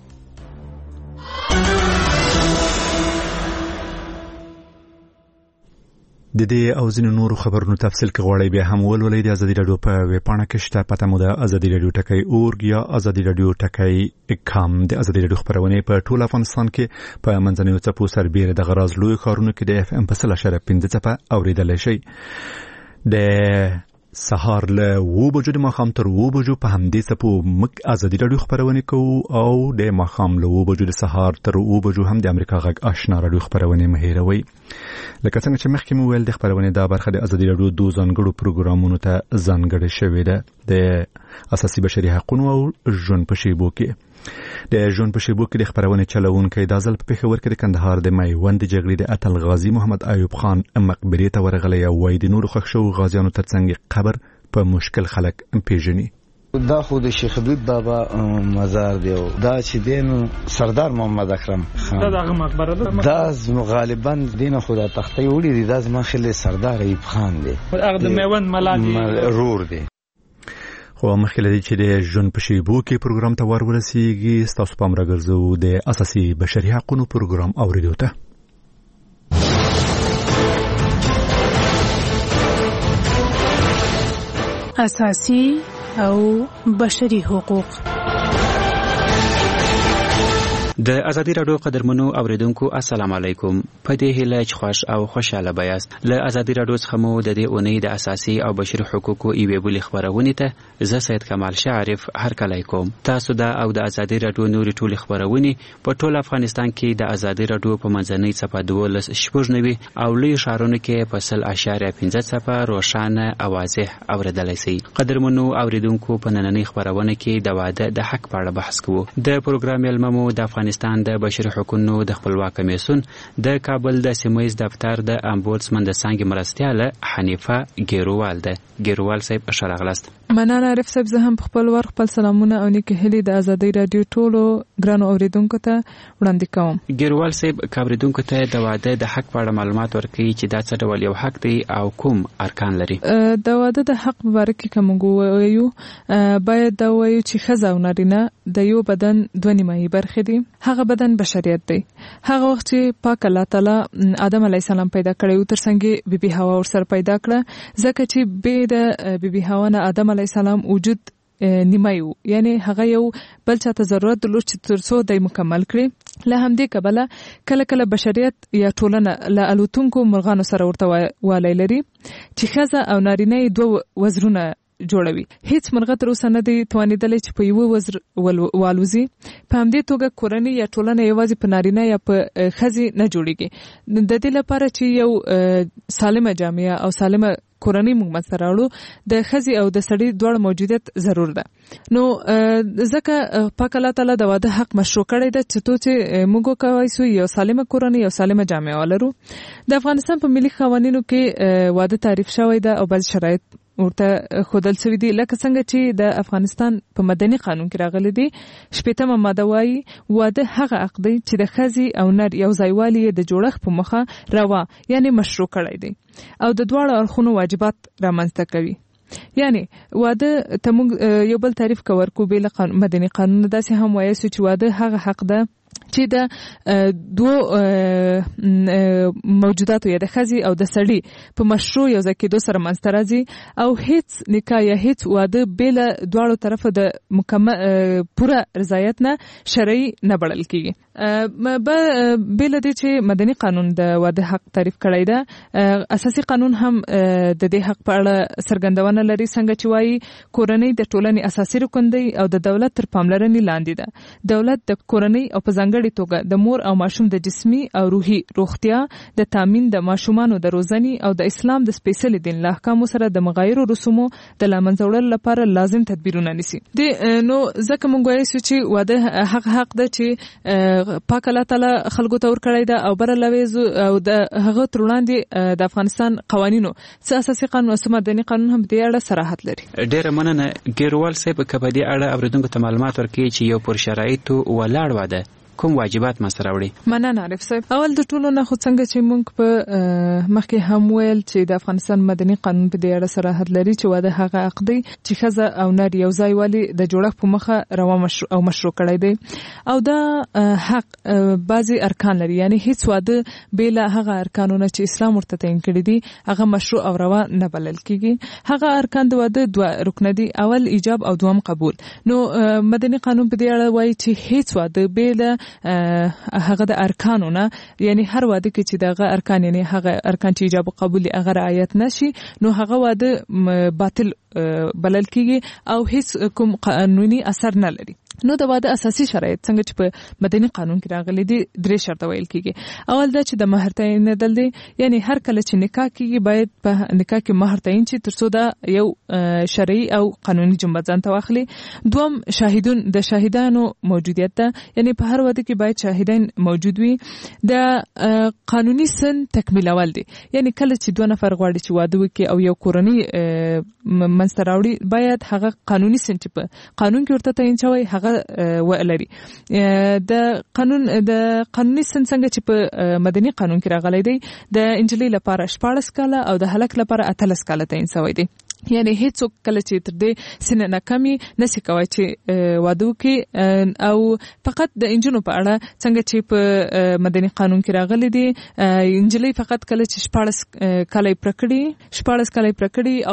د دې او ځینو نورو خبرونو تفصیل کې غواړئ بیا هم ولولئ د ازادي رادیو په ویب پاڼه کې شته پته مو د ازادي رادیو ټکی اورګ یا ازادي رادیو ټکی کام. د ازادي رادیو خبرونه په ټول افغانستان کې په منځنیو څپو سربېره د غراز لوی ښارونو کې د اف ام په سل اشاریه پنځه څپه اوریدلی شئ. د سهار له و بجو د ماښام تر و بجو په همدې څپو موږ ازادي رادیو خبرونه کوو او د ماښام له و بجو د سهار تر و بجو هم د امریکا غږ آشنا رادیو خبرونه مه هېروئ. لکه څنګه چې مخکې مو ویل د خبرونه دا برخه د ازادي رادیو دوه ځانګړو پروګرامونو ته ځانګړې شوې ده د اساسي بشري حقوقو او ژوند په شیبو کې. د ژوند په شیبو کې د خبرونه چلوونکی د ځل په پېښور کې د کندهار د میوند جګړې د اتل غازی محمد ایوب خان مقبرې ته ورغلی او وایي د نورو ښخ شوو غازیانو ترڅنګ قبر په مشکل خلک پیژني. دا خو د شیخ حبیب بابا مزار دی او دا چې دینو سردار محمد اکرم خان دا دغه مقبره ده. دا غالبا دینه خدا تختی وړي دي دا زما خل سردار ایوب خان دی هغه د میوند ملالي رور دی. خو مخکې لدی چې د ژوند په شیبو کې پروګرام ته ور ورسیږي ستاسو پام راګرځو د اساسي بشري حقوقو پروګرام اوریدو ته. اساسي او بشري حقوق د ازادي رادیو قدرمنو اوریدونکو السلام علیکم. په دې هیله چې خوش او خوشاله بیاست. له ازادي رادیو څخه مو د دې اونۍ د اساسي او بشري حقوقو ایوې بلې خبرونه ته زه سید کمال شعرف هرکلی کوم. تاسو دا او د ازادي رادیو نوري ټولې خبرونه په ټول افغانستان کې د ازادي رادیو په منځنۍ صفحه دولس شپږ نوي او لوی ښارونو کې په سل اشاریه پنځه صفحه روښانه او واضح اوریدلای شئ. قدرمنو اوریدونکو په نننۍ خبرونه کې د واده د حق په اړه بحث کوو. د پروګرام ملممو د افغانستان د بشري حقوقو د خپلواک کمیسیون د کابل د سیمایي دفتر د امبودسمن د څنګه مرستياله حنیفه ګیروال ده. ګیروال صاحب اشراغلست. مننه عارف صاحب، زه هم په خپل ور خپل سلامونه او نیکه هلي د ازادي رادیو ټولو ګرانو اوریدونکو ته وړاندې کوم. ګیروال صاحب اوریدونکو ته د واده د حق په اړه معلومات ورکړي چې دا څه ډول یو حق دی او کوم ارکان لري. د واده د حق مبارک کوم وایو باید دا وایو چې ښځه او نارینه د یو بدن دوه نیمایي برخې دي. هغه بدن بشریت دی. هغه وخت چې پاک الله تعالی آدم علی السلام پیدا کړی تر څنګه بیبي حوا ورسره پیدا کړه، ځکه چې به د بیبي حوا نه آدم علی السلام وجود نیمایو، یعنی هغه یو بل چاته ضرورت درلود چې ترڅو د مکمل کړي. له همدې کبله کله کله بشریت یا ټولنه له الوتونکو مرغانو سره ورته والی لري چې ښځه او نارینه دوه وزرونه جوړوي. هیڅ مرغه تر اوسه نه دی توانیدلی چې په یو وزر والوزي. په همدې توګه کورنۍ یا ټولنه یوازې په نارینه یا په ښځې نه جوړیږي. د دې لپاره چې یو سالمه جامعه او سالمه کورنۍ موږ منځته راوړو، د ښځې او د سړي دواړو موجودیت ضرور ده. نو ځکه پاک الله تعالی د واده حق مشروع کړی ده چې تو چې موږ وکوای سو یو سالمه کورنۍ او سالمه جامعه ولرو. د افغانستان په ملي قوانینو کې واده تعریف شوی ده او بعض شرایط ورته خودل سوي دي، لکه څنګه چې د افغانستان په مدني قانون کې راغلي دي. شپږمه ماده وايي واده هغه عقد دی چې د ښځې او نر یو ځایوالي د جوړښت په مخه روا یعنی مشروع کړی دی او د دواړو اړخونو واجبات رامنځته کوي. یعنی واده ته موږ یو بل تعریف کوو بل قانون مدني قانون داسې هم وایي چې واده هغه حق ده چې د دوه موجوداتو یا د ښځې او د سړي په مشروع یو ځای کېدو سره منځته راځي او هیڅ نکاح یا هیڅ واده بېله دواړو طرفه د مکمل پوره رضایت نه شرعي نه بلل کېږي. بېله دې چې مدني قانون د واده حق تعریف کړی ده، اساسي قانون هم د دې حق په اړه څرګندونه لري، څنګه چې وایي کورنۍ د ټولنې اساسي رکن دی او د دولت تر پاملرنې لاندې ده. دولت د کورنۍ او په ځانګړي توګه د مور او ماشوم د جسمي او روحي روغتیا د تامین، د ماشومانو د روزنې او د اسلام د سپیشل دین له احکامو سره د مغایرو رسومو د لمنځه وړلو لپاره لازم تدبیرونه نیسي. د نو ځکه موږ وایو چې واده حق حق ده چې پاک الله تعالی خلکو ته ورکړی ده او بر لويز او د هغه تر وړاندې د افغانستان قوانینو څه اساسي قانون او مدني قانون هم د اړه صراحت لري. ډېر مننه ګیروال صاحب، کبه دې اړه اوریدونکو ته معلومات ورکړي چې یو پر شرایطو ولاړ واده کوم واجبات ما سره وړي. مننه عارف صاحب. اول د ټولو نه خو څنګه چې موږ په مخکې هم ویل چې د افغانستان مدني قانون په دې اړه صراحت لري چې واده هغه عقد دی چې ښځه او نر یو ځای والی د جوړښت په مخه روا مشروع او مشروع کړی دی او دا حق بعضي ارکان لري، یعنی هیڅ واده بېله هغه ارکانونه چې اسلام ورته تعین کړي دي هغه مشروع او روا نه بلل کېږي. هغه ارکان د واده دوه رکن دي، اول ایجاب او دوم قبول. نو مدني قانون په دې اړه وایي چې هیڅ واده بېله هغه د ارکانو نه، یعنی هر واده کې چې دغه ارکان یعنی هغه ارکان چې ایجاب او قبول هغه رعایت نشي نو هغه واده باطل بلل کېږي او هیڅ کوم قانوني اثر نه لري. نو د واده اساسي شرایط څنګه چې په مدني قانون کې راغلي دي درې شرط ویل کېږي. اول دا چې د مہر تعین دل دي، یعنی هر کله چې نکاح کېږي باید په نکاح کې مہر تعین شي ترڅو دا یو شرعي او قانوني جنبه ځان ته واخلي. دوم شاهدون د شاهدانو موجودیت ده، یعنی په هر واده کې باید شاهدان موجود وي. د قانوني سن تکمیلول دي، یعنی کله چې دوه نفر غواړي چې واده وکړي او یو کورنۍ منځته راوړي باید هغه قانوني سن چې په قانون کې ورته تعین شوی هغه ولري. د قانون د قانوني سن څنګه چې په مدني قانون کې راغلی دی د انجلۍ لپاره شپاړس کاله او د هلک لپاره اتلس کاله تعین شوی دی. یعنی هیڅوک کله چې تر دې سن نه کمی نسی کوي چې واده وکړي او فقط د انجنونو په اړه څنګه چې په مدني قانون کې راغلي دي انجلۍ فقط کله چې شپاړس کاله پرکړي شپاړس کاله پرکړي او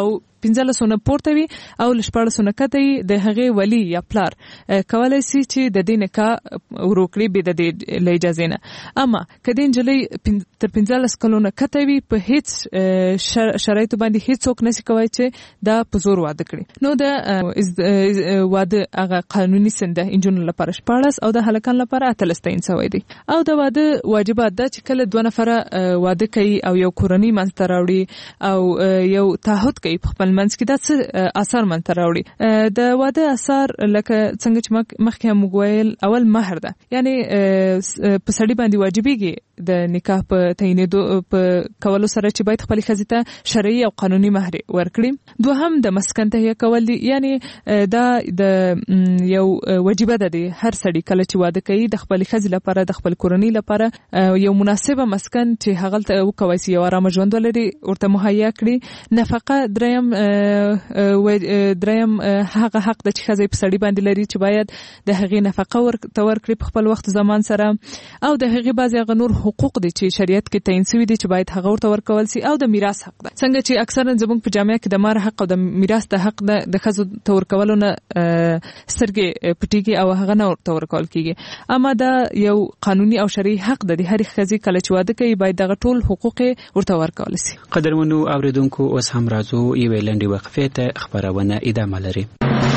پنځه سونه پورته وي او لشپړ سونه کته وي د هغې ولی یا پلار کولای شي چې د دې نکاح وروکړي به د دې اجازه نه. اما کدی انجلۍ تر پنځه کلونه کته وي په هیڅ شرایطو باندې هیڅ څوک نشي کوي چې دا په زور واده کړي. نو د واده هغه قانوني سنده انجونو لپاره شپاړس او د هلکان لپاره اتلسته انسوي دي. او د واده واجبات دا چې کله دوه نفره واده کوي او یو کورنۍ منځ راوړي او یو تعهد کوي په خپل منځ کې دا څه اثر منځ راوړي. د واده اثر لکه څنګه چې مخکې هم ویل اول مہر ده، یعنی په سړي باندې واجبېږي د نکاح په تعینېدو په کولو سره چې باید خپل ښځې ته شرعي او قانوني مهر ورکړي. دوهم د مسکن تهیه کول دي، یعنی دا د یو واجبه ده دی هر سړي کله چې واده کوي د خپل ښځې لپاره د خپل کورنۍ لپاره یو مناسبه مسکن چې هغه ته وکوي چې یو آرامه ژوند ولري ورته مهیا کړي. نفقه دریم دریم هغه حق د چې ښځې په سړي باندې لري چې باید د هغې نفقه ورته ورکړي په خپل وخت زمان سره. او د هغې بعضې هغه نور حقوق دي چې شریعت کې تعین شوي دي چې باید هغه ورته ورکول شي. او د میراث حق ده، څنګه چې اکثرا زموږ په جامعه کې د مار حق او د میراث د حق ده د ښځو ته ورکولو نه سترګې پټېږي او هغه نه ورته ورکول کېږي. اما دا یو قانوني او شرعي حق ده د هرې ښځې کله چې واده کوي باید دغه ټول حقوق ورته ورکول شي. قدرمنو اوریدونکو اوس هم راځو یوې لنډې وقفې ته، خبرونه ادامه لري.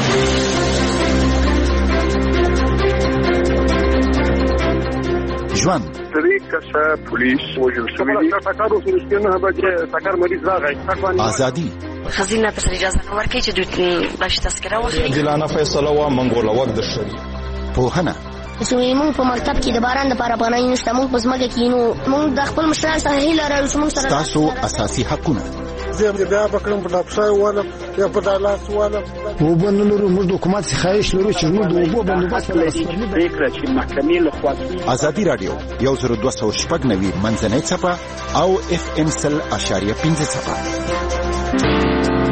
ژوند درې کسه پولیس وژل شوي دي. ټکر وسو نه به چې ټکر مریض راغی. ازادي خزینه په اجازه نه ورکړي چې دوی بلش تذکره واخلي. ځلانه فیصله وا منګوله وخت د شری پوهنه سوی مونږ په مکتب کې د باران د لپاره پناه نشته. مونږ په ځمکه کې نو مونږ د خپل مشران سره هیله لرو چې مونږ سره تاسو اساسي حقونه زه بیا بکرم په ډاکټر والا یا په دالاس والا و بنلو موږ د حکومت خواهش لرو چې موږ د وبو بندوبست لري. فکر چې محکمې له خوا ازادي رادیو یو زر دوه سوه شپږ نوي منځنۍ صفه او اف ام سل اشاریه پنځه صفه.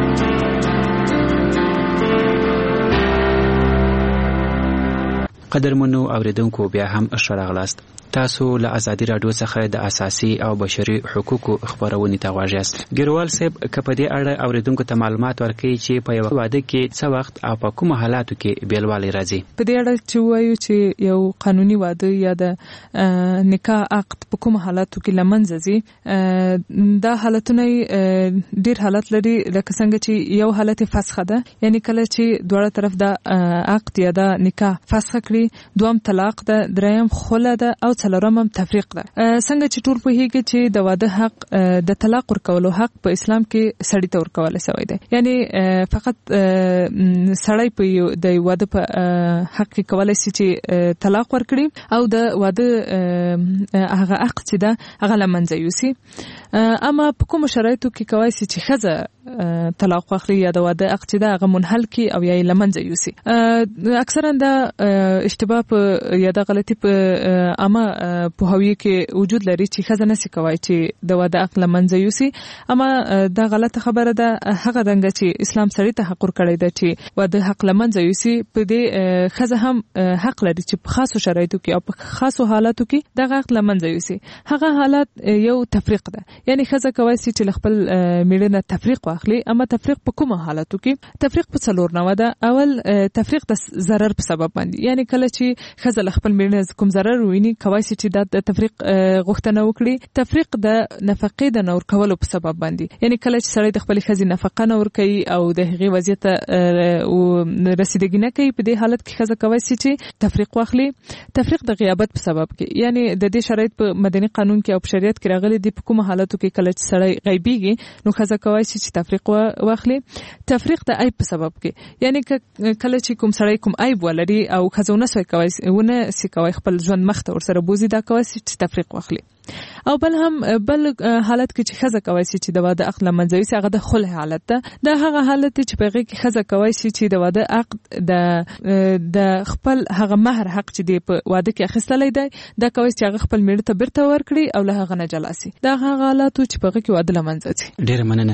قدرمنو اوریدونکو بیا هم اشراغلاست. تاسو له ازادي رادیو څخه د اساسي او بشري حقوقو خبرونه ته غواړئ. ګیروال صاحب کپه دې اړه اوریدونکو ته معلومات ورکړي چې په یو واده کې څه وخت او په کوم حالاتو کې بیلوالی راځي. په دې اړه چې وایو چې یو قانوني واده یا د نکاح عقد په کوم حالاتو کې لمنځه ځي، دا حالتونه ډیر حالت لري. لکه څنګه چې یو حالت فسخه ده، یعنی کله چې دواړه طرف د عقد یا د نکاح فسخه کړي. دوم طلاق ده، دریم خلع ده او څلورم هم تفریق ده. څنګه چې ټول پوهیږي چې د واده حق د طلاق ورکولو حق په اسلام کې سړی ته ورکول شوی دی. یعنی فقط سړی په د واده په حق کې کولای شي چې طلاق ورکړي او د واده هغه حق چې ده هغه لمنځه یوسي. اما په کوم شرایطو کې کولای شي چې ښځه طلاق واخلي یا د واده حق چې ده هغه منحل کړي او یا یې لمنځه یوسي. اکثرا دا اشتباه په یا د غلطي په اما په هویه کې وجود لري چې ښځه نشي کوي چې د واده حق لمنځه یوسي. اما دا غلطه خبره ده. هغه دنګه چې اسلام سړی ته حق ورکړی دی چې واده حق لمنځه یوسي، په دې ښځه هم حق لري چې په خاصو شرایطو کې او په خاصو حالاتو کې دغه حق لمنځه یوسي. هغه حالت یو تفریق ده، یعنی ښځه کوي چې خپل میړه نه تفریق واخلي. اما تفریق په کومه حالاتو کې؟ تفریق په څلور نوع ده. اول تفریق د ضرر په سبب باندې، یعنی کله چې ښځه خپل میړه کوم ضرر ویني کوي چې د تفریق غوښتنه وکړي. تفریق د نفقې د نور کولو په سبب باندې، یعنی کله چې سړی د خپل ښځې نفقه نه ورکوي او د هغې وضعیت رسیدګي نه کوي، په دې حالت کې ښځه کوي چې تفریق واخلي. تفریق د غیابت په سبب کې، یعنی د دې شرایط په مدني قانون کې او په شریعت کې راغلي دي په کوم حالاتو کې کله چې سړی غیبیږي نو ښځه کوي چې تفریق واخلي. تفریق د عیب په سبب کې، یعنی کله چې کوم سړی کوم عیب ولري او ښځه ونه سوی کوي ونه سي کوي خپل ژوند مخ ته ورسره بوزي، دا کوي چې تفریق واخلي. او بل هم بل حالت کې چې ښځه کوي چې د واده عقد لمنځه یوسي، هغه د خلع حالت ده. دا هغه حالت چې په هغې کې ښځه کوي چې د واده عقد د د خپل هغه مهر حق چې دی په واده کې اخیستلی دی، دا کوي چې هغه خپل میړه ته بیرته ورکړي او له هغه نه جلا سي. دا هغه حالاتو چې په هغې کې واده لمنځه ځي. ډېره مننه.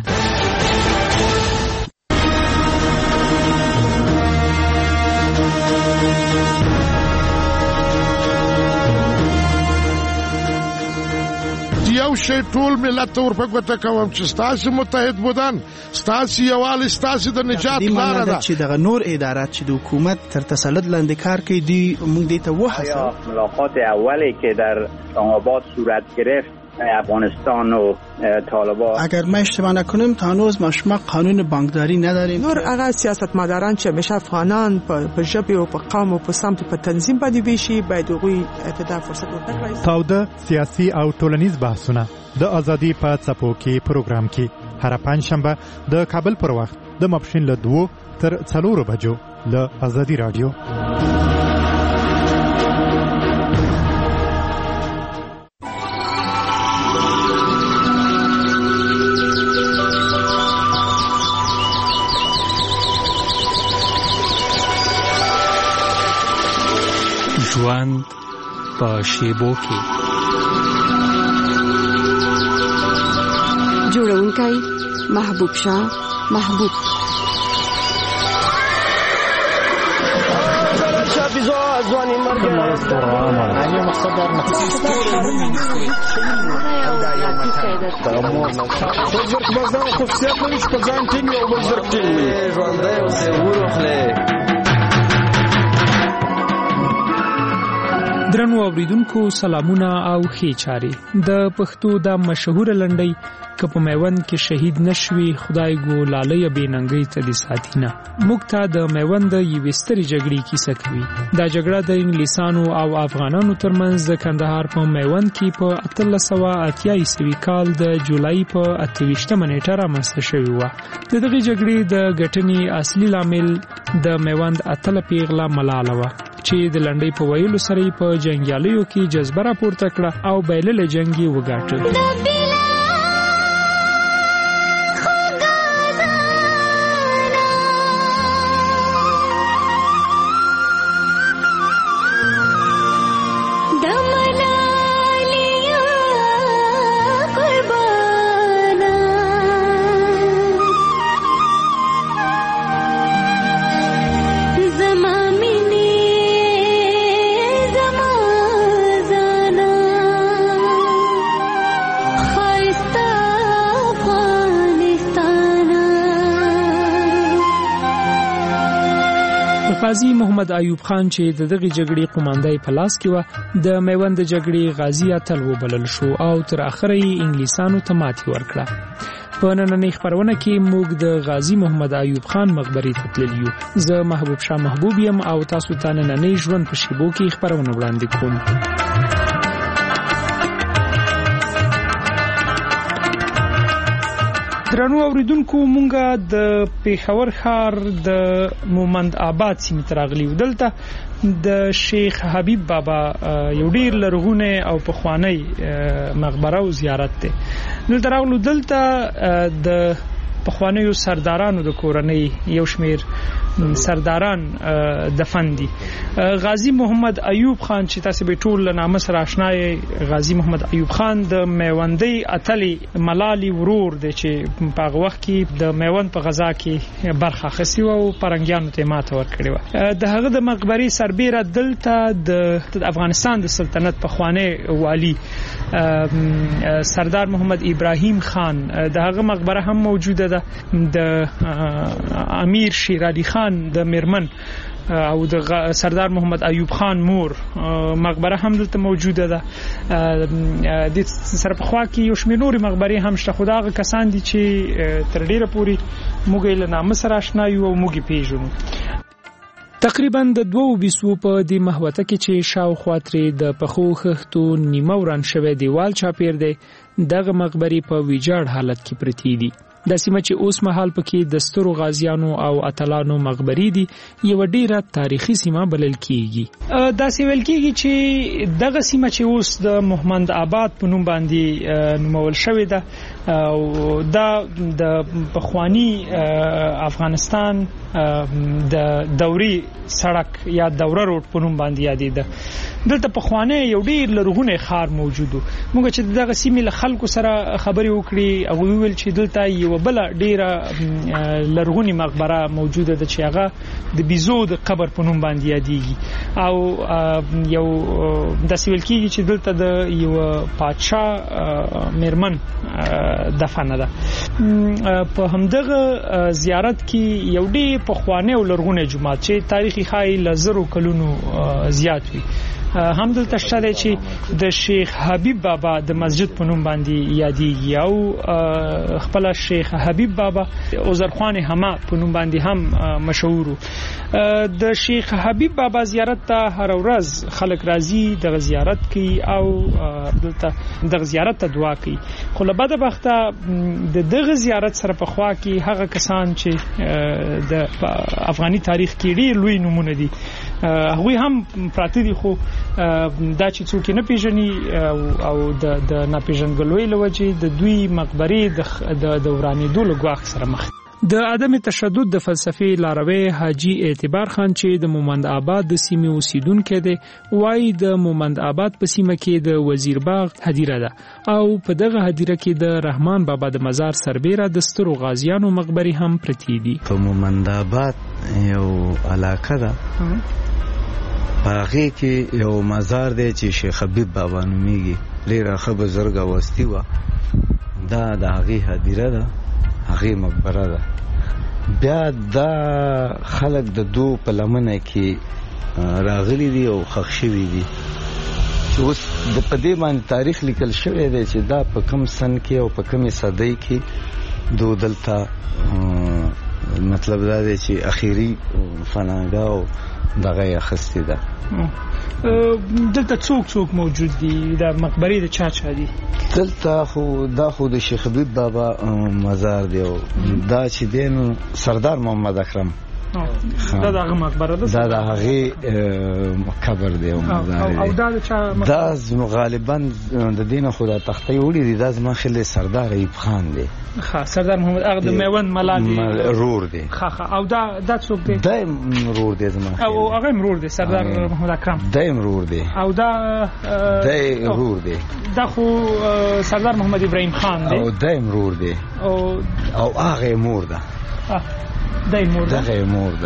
یو یو شی ټول ملت ورپګوته کوم چې تاسو متحد بودن تاسو یوال تاسو د نجات لار ده چې دغه نور ادارات چې د حکومت تر تسلط لاندې کار کوي دی موږ دې ته وحسه ملاقات اولی که در آباد صورت گرفت افغانستان و طالبان اگر ما اشتباه نکنیم تا هنوز ما شما قانون بانکداری نداریم نور هغه سیاستمداران چې همیشه افغانان په ژبه او په قوم او په سمت په تنظیم باندې بشي باید هغوی ته فرصت ورکړي. تاوده سیاسي او ټولنیز بحثونه د ازادي په څپو کې پروګرام کې هر پنځشنبه د کابل پر وخت د ماپښین له دوه تر څلورو بجو له ازادي رادیو. ژوند په شیبو کې جوړونکی محبوب شاه محبوب ځواني مرګ علي مقصد در بزرګ بازار خصوصیت لري چې په ځان ټیم یو بزرګ ټیم ژوندی اوسې ورخلې. درنو اوریدونکو سلامونه او ښې چارې. د پښتو د مشهور لنډۍ که په میوند کې شهید نشوي خدای ګو لالی بې ننګۍ ته دې ساتي نه موږ ته د میوند د یوې سترې جګړې کیسه کوي. دا جګړه د انګلیسانو او افغانانو ترمنځ د کندهار په میوند کې په اتلس سوه اتیا عیسوي کال د جولای په اته ویشتمه نیټه رامنځته شوې وه. د دغې جګړې د ګټنې اصلي لامل د میوند اتله پیغله ملاله وه چې د لنډۍ په ویلو سره په جنګیالیو کې جذبه راپورته کړه او بایللې جنګ یې وګاټه. غازی محمد ایوب خان چې د دغه جګړې قوماندې په لاس کې و د میوند جګړې غازی اتل وبلل شو او تر اخره یې انګلیسانو ته ماتې ورکړه. په نننۍ خبرونه کې موږ د غازی محمد ایوب خان مقبرې ته تللی یو. زه محبوب شاه محبوب یم او تاسو ته نننۍ ژوند په شیبو کې خبرونه وړاندې کوم. درنو اوریدونکو مونږه د پیښور ښار د مومند آباد سیمې ته راغلي یو. دلته د شیخ حبیب بابا یو ډیر لرغونی او پخوانی مقبره او زیارت دی. دلته راغلو. دلته د پخوانیو سردارانو د کورنۍ یو شمیر سرداران دفن دي. غازی محمد ایوب خان چې تاسو به ټول نامه سره آشنا یې. غازی محمد ایوب خان د میوندۍ اتلې ملالي ورور دی چې په هغه وخت کې د میوند په غزا کې برخه اخیستې وه او پرنګیانو ته ماته ورکړې وه. د هغه د مقبرې سربیره دلته د افغانستان د سلطنت پخوانی والی سردار محمد ابراهیم خان د هغه مقبره هم موجوده ده. د امیر شیر علي خان د میرمن او د سردار محمد ایوب خان مور مقبره هم دلته موجوده ده. د سره په خوا کې یو شمېر نورې مقبرې هم شته خو دا هغه کسان دي چې تر ډیره پورې موږ یې له نامه سره آشنا یو او موږ یې پیژنو. تقریبا د دوو بیسو په دې محوطه کې چې شاوخوا ترې د پخو خښتو نیمه وران شوی دیوال چاپیر دی دغه مقبرې په ویجاړ حالت کې پرتې دي. د سیمه چې اوس مهال پکې د سترو غازیانو او اتلانو مقبرې دي یو ډیره تاریخي سیمه بلل کیږي. دا سیول کیږي چې دغه سیمه چې اوس د محمد آباد په نوم باندې نومول شوې ده او دا د پخوانی افغانستان د دوري سړک یا دوره روډ په نوم باندې یادېده. دلته په خوانه یو ډیر لرغونه خار موجودو موږ چې دغه سیمې له خلکو سره خبرې وکړي او ویل چې دلته یو بل ډیره لرغونی مقبره موجوده ده چې هغه د بیزو د قبر په نوم باندې یادېږي او یو د سیول کېږي چې دلته د یو پادشاه میرمن دفن ده په همدغه زیارت کې یو ډیر په خوانه او لرغونه جماعت چې تاریخي خای لزرو کلونو زیات وي هم دلته شته چې د شیخ حبیب بابا د مسجد په نوم باندې یادېږي او خپل شیخ حبیب بابا عذرخوان هما په نوم باندې هم مشهور د شیخ حبیب بابا زیارت ته هر ورځ خلک راځي د زیارت کوي او دلته د زیارت ته دعا کوي خو له بده بخته د دغه زیارت سره په خوا کې هغه کسان چې د افغاني تاریخ کې ډېر لوی نمونه دي هغوی هم پراته دي خو دا چې څوک نه پیژني او د د ناپیژندګلوۍ لوجې د دوی مقبرې د دورانېدو له ګواښ سره مخ د عدم تشدد د فلسفي لاروی حاجی اعتبار خان چې د مومند آباد د سیمې اوسیدونکو دی وایي د مومند آباد په سیمه کې د وزیر باغ هدیره ده او په دغه هدیره کې د رحمان بابا د مزار سربېره د سترو غازیانو مقبرې هم پرتې دي په مومند آباد یو علاقه ده هغه کې یو مزار دی چې شیخ حبیب بابا نومیږي ډېر ښه بزرګ واسطي و دا د هغه هدیره ده هغه مقبره ده بیا دا خلک د دو په لمنه کې راغلي دي او خښ شوي دي چې اوس د پدې باندې تاریخ لیکل شوی دی چې دا په کم سن کې او په کمې صدۍ کې دو دلته مطلب دا دی چې اخیری فناګاه او دغه یې اخیستې ده دلته څوک څوک موجود دي د مقبرې د چا چا دي دلته خو دا خو د شیخ حبیب بابا مزار دی او دا چې دی نو سردار محمد اکرم دا دغه مقبره ده دا د هغې قبر دی او مزار دی او دا د چا دا زموږ غالبا د دې نه خو دا تختې وړي دي دا زما خیال سردار ایوب خان دی ښه سردار محمد هغه د میوند ملالي رور دی ښه ښه او دا دا څوک دی دا رور دی زما او هغه رور دی سردار محمد اکرم دا رور دی او دا دا رور دی دا خو سردار محمد ابراهیم خان دی او دا رور دی او او هغه مور ده دای مور ده دغه مور ده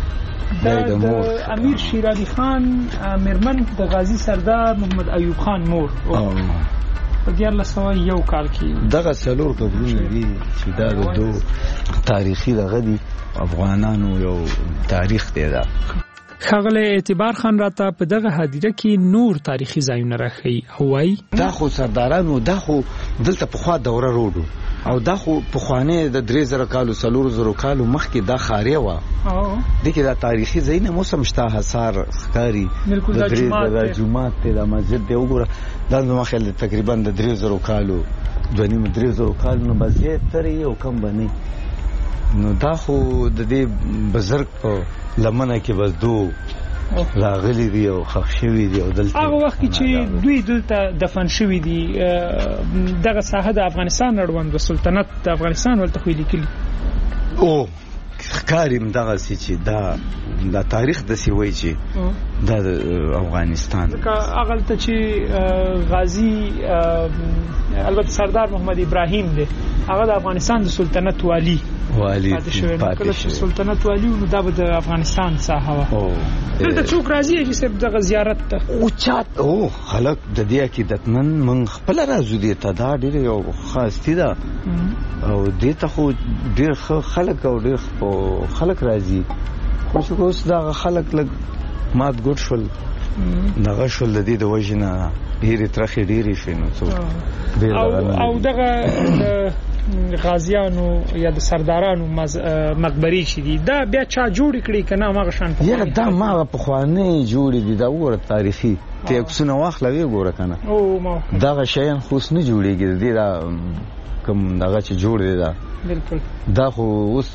د امیر شیر علي خان میرمن د غازی سردار محمد ایوب خان مور او په دیارلس سوه یو کال کې دغه څلور قبرونه دي چې دا د دو تاریخي دغه دي افغانانو یو تاریخ دی دا ښاغلی اعتبار خان راته په دغه هدیره کې نور تاریخي ځایونه راښیي او وایي دا خو سردارانو دا خو دلته پخوا دوره روډو او دا خو پخوانه د درې زره کالو څلور زره کالو مخکې دا خاریه وه دغه دا تاریخي ځایونه موسم شته حصار ښکاري د درې زره جومات دی دا مسجد دی وګوره دا زما خیال تقریبا د درې زره کالو دوه نیم درې زره کالو نه به زیاترې او کم به نه نو دا خو د دې بزرګ په لمنه کې بس دو راغلي دي او خښ شوي دي او دلته هغه وخت چې دوی دلته دفن شوي دي دغه ساحه د افغانستان اړوند د سلطنت د افغانستان ولته خو لیکلي او ښکاریم دغسې چې دا دا تاریخ داسې وایي چې دا د افغانستان هغلته چې غازی البته سردار محمد ابراهیم دی هغه د افغانستان د سلطنت والی والی پاتې شوی کله چې سلطنت والی نو دا به د افغانستان ساحه وه دلته څوک راځي چې صرف دغه زیارت ته او چات او خلک د دې عقیدتمن موږ خپله راځو دې ته دا ډېره یو ښایستې ده او دې ته خو ډېر ښه خلک او ډېر خلک راځي خو چې اوس دغه خلک لږ مات ګوډ شول دغه شول د دې د وجې نه ډېرې ترخې ډېرې شوې نو څوک او دغه غازیانو یا د سردارانو مقبرې چې دي دا بیا چا جوړې کړي که نه هماغه شان یا دا ماغه پخوانۍ جوړې دي دا وګوره تاریخي ته عکسونه واخله ویې ګوره که نه دغه شیان خو اوس نه جوړېږي د دې دا کوم دغه چې جوړ دی دا بالکل دا خو اوس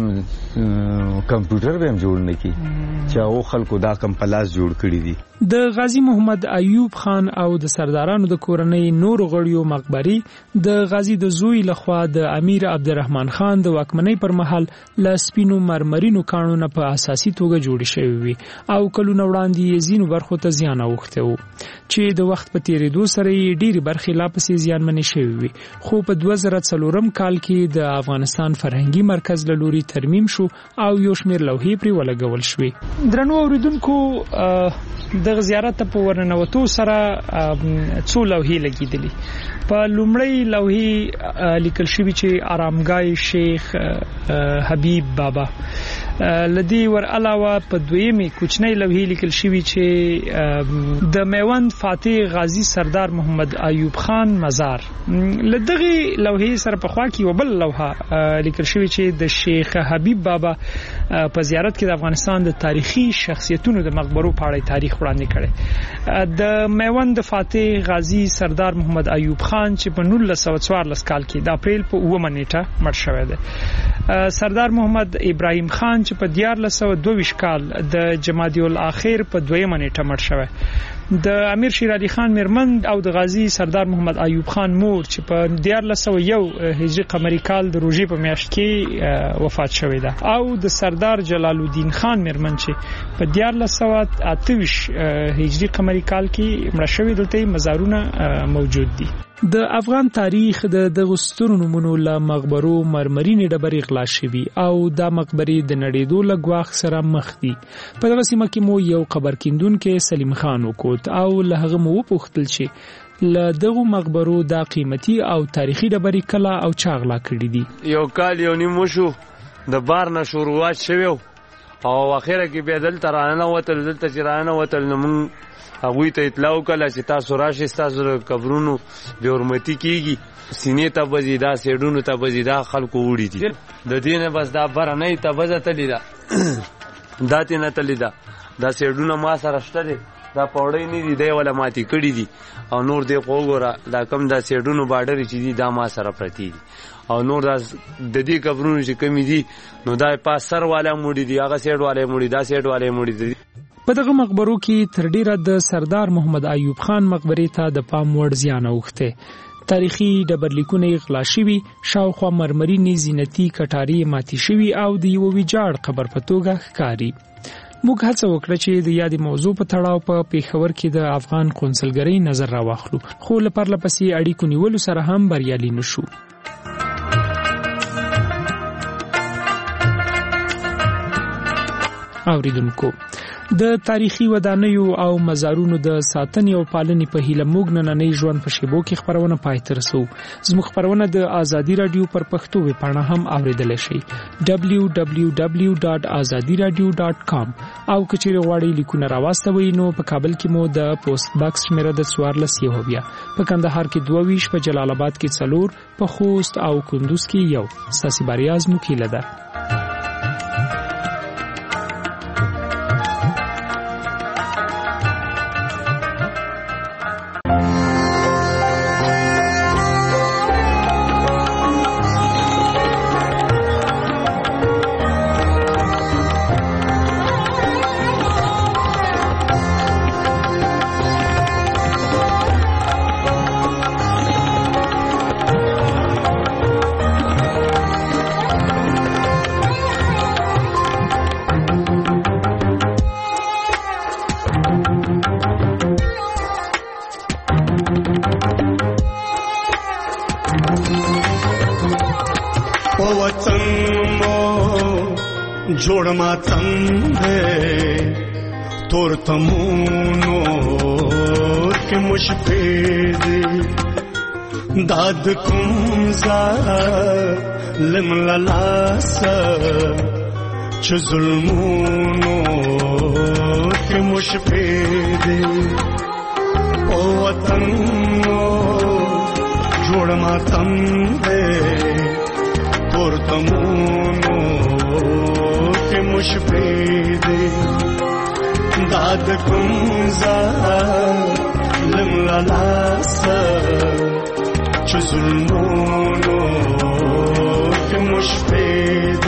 کمپیوټر به هم جوړ نه کی چې او خلکو دا کم پلاس جوړ کړی دي د غازی محمد ایوب خان او د سردارانو د کورنۍ نور غړیو مقبري د غازی د زوی لخوا د امیر عبدالرحمن خان د واکمنۍ پر مهال ل سپینو مرمرینو کانونه په اساسي توګه جوړ شوی وي او کلونه وړاندې زینو برخو ته زیان اوخته وو چې د وخت په تیریدو سره یې ډېری برخې لا پسې زیانمنې شوې وي. خو په دوه زره څلورم کال کې د افغانستان فرهنګي مرکز له لوري ترمیم شو او یو شمېر لوحې پرې ولګول شوې. درنو اوریدونکو د زیارت په ورننوتو سره څو لوحې لګیدلې. په لومړی لوحې لیکل شوی چې آرامګاه شیخ حبیب بابا، لدی ور علاوه په دویمه کوچنی لوحې لیکل شوی چې د میوند فاتح غازی سردار محمد ایوب خان مزار. لدغه لوحې سره په خوا کې وبل لوحه لیکل شوی چې د شیخ حبیب بابا په زیارت کې د افغانستان د تاریخي شخصیتونو د مقبرو په اړه تاریخ وړاندې کړي. د میوند فاتح غازی سردار محمد ایوب خان چې په نولس سوه څوارلس کال کې د اپریل په اوومه نیټه مړ شوی دی. سردار محمد ابراهیم خان چې په دیارلس سوه دوه ویشت کال د جمادی الاخر په دویمه نیټه مړ شوی. د امیر شیر علي خان میرمن او د غازی سردار محمد ایوب خان مور چې په دیارلس سوه یو هجری قمری کال د روژې په میاشت کې وفات شوی ده، او د سردار جلال الدین خان میرمن چې په دیارلس سوه اته ویشت هجری قمری کال کې مړه شوی. دلته مزارونه موجود دي. د افغان تاریخ د دغه سترو نمونو له مقبرو مرمرینې ډبرې غلا شوي او دا مقبرې د نړېدو له ګواښ سره مخ دي. په دغه سیمه کې مو یو قبر کیندونکی سلیم خان وکوت او له هغه مو وپوښتل چې له دغه مقبرو دا قیمتي او تاریخي ډبرې کله او چا غلا کړي دي. یو کال یو نیم وشو د بار نه شروعات شوی او اخره کې بیا دلته رانه وتل. دلته چې رانه وتل نو موږ هغوی ته اطلاع وکړه چې تاسو راشئ، ستاسو د قبرونو بې حرمتي کېږي، سینې ته به ځي، دا سیډونو ته به ځي، دا خلکو وړي دي. د دې نه بس دا برنۍ ته بزه تللې ده، دا تې نه تللې ده. دا سیډونه ما سره شته دي، دا پوړۍ نه دي، دی وله ماتې کړي دي. او نور دی خو وګوره دا کم دا سیډونو باډرې چې دي دا ما سره پرتې دي. او نور دا د دې قبرونو چې کمی دي نو دا پاس سر والا موړي دي، هغه سیډ والا موړي، دا سیډ والا موړي دي. په دغه مقبرو کې تر ډیره د سردار محمد ایوب خان مقبرې ته د پام وړ زیان اوښتی. تاریخي ډبرلیکونه یې غلا شوي، شاوخوا مرمرینې زینتي کټارې ماتې شوي او د یوه ویجاړ قبر په توګه ښکاري. موږ هڅه وکړه چې د یادې موضوع په تړاو په پیښور کې د افغان قونسلګرۍ نظر راواخلو، خو له پرله پسې اړیکو نیولو سره هم بریالي نشو. اوریدونکو، د تاریخي ودانیو او مزارونو د ساتنې او پالنې په هیله موږ نننۍ ژوند په شیبو کې خپرونه پای ته رسوو. زموږ خپرونه د ازادي راډیو پر پښتو ویبپاڼه هم اوریدلی شئ، ډبلیو ډبلیو ډبلیو ډاټ ازادي راډیو ډاټ کام. او که چیرې غواړئ لیکونه راواستوئ نو په کابل کې مو د پوسټ باکس شمیره د څوارلس یو بیا، په کندهار کې دوه ویشت، په جلال آباد کې څلور، په خوست او کندوز کې یو. ستاسې بریا زموږ هیله ده. جوړ ما څنګه تور تمونو کې مشفید داد کوم ظالم لاس چې ظلمونو کې مشفید او وطن جوړ ما څنګه تور تمونو مشفید داد کوم ظالم لاس چې ظلمونو کې مشفید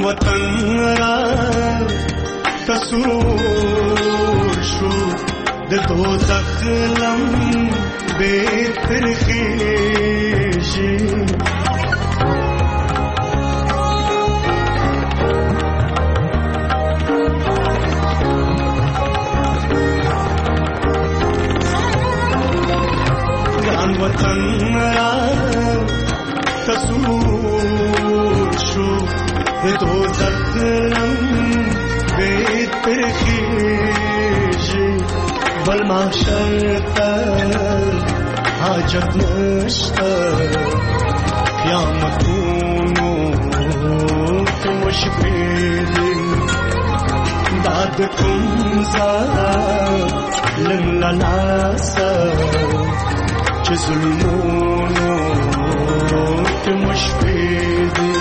وطن را تسرور شو د دوزخ لم بهتر خیشي ګران وطن را تسرور شو د دوزخ لم بهتر خیشي بل محشر ته حاجت نشته قیامتونو کې مشپېدې داد کوم ځای لن لاسه چې ظلمونو کې مشپېدې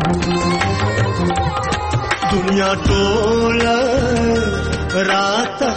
دنیا ټوله راته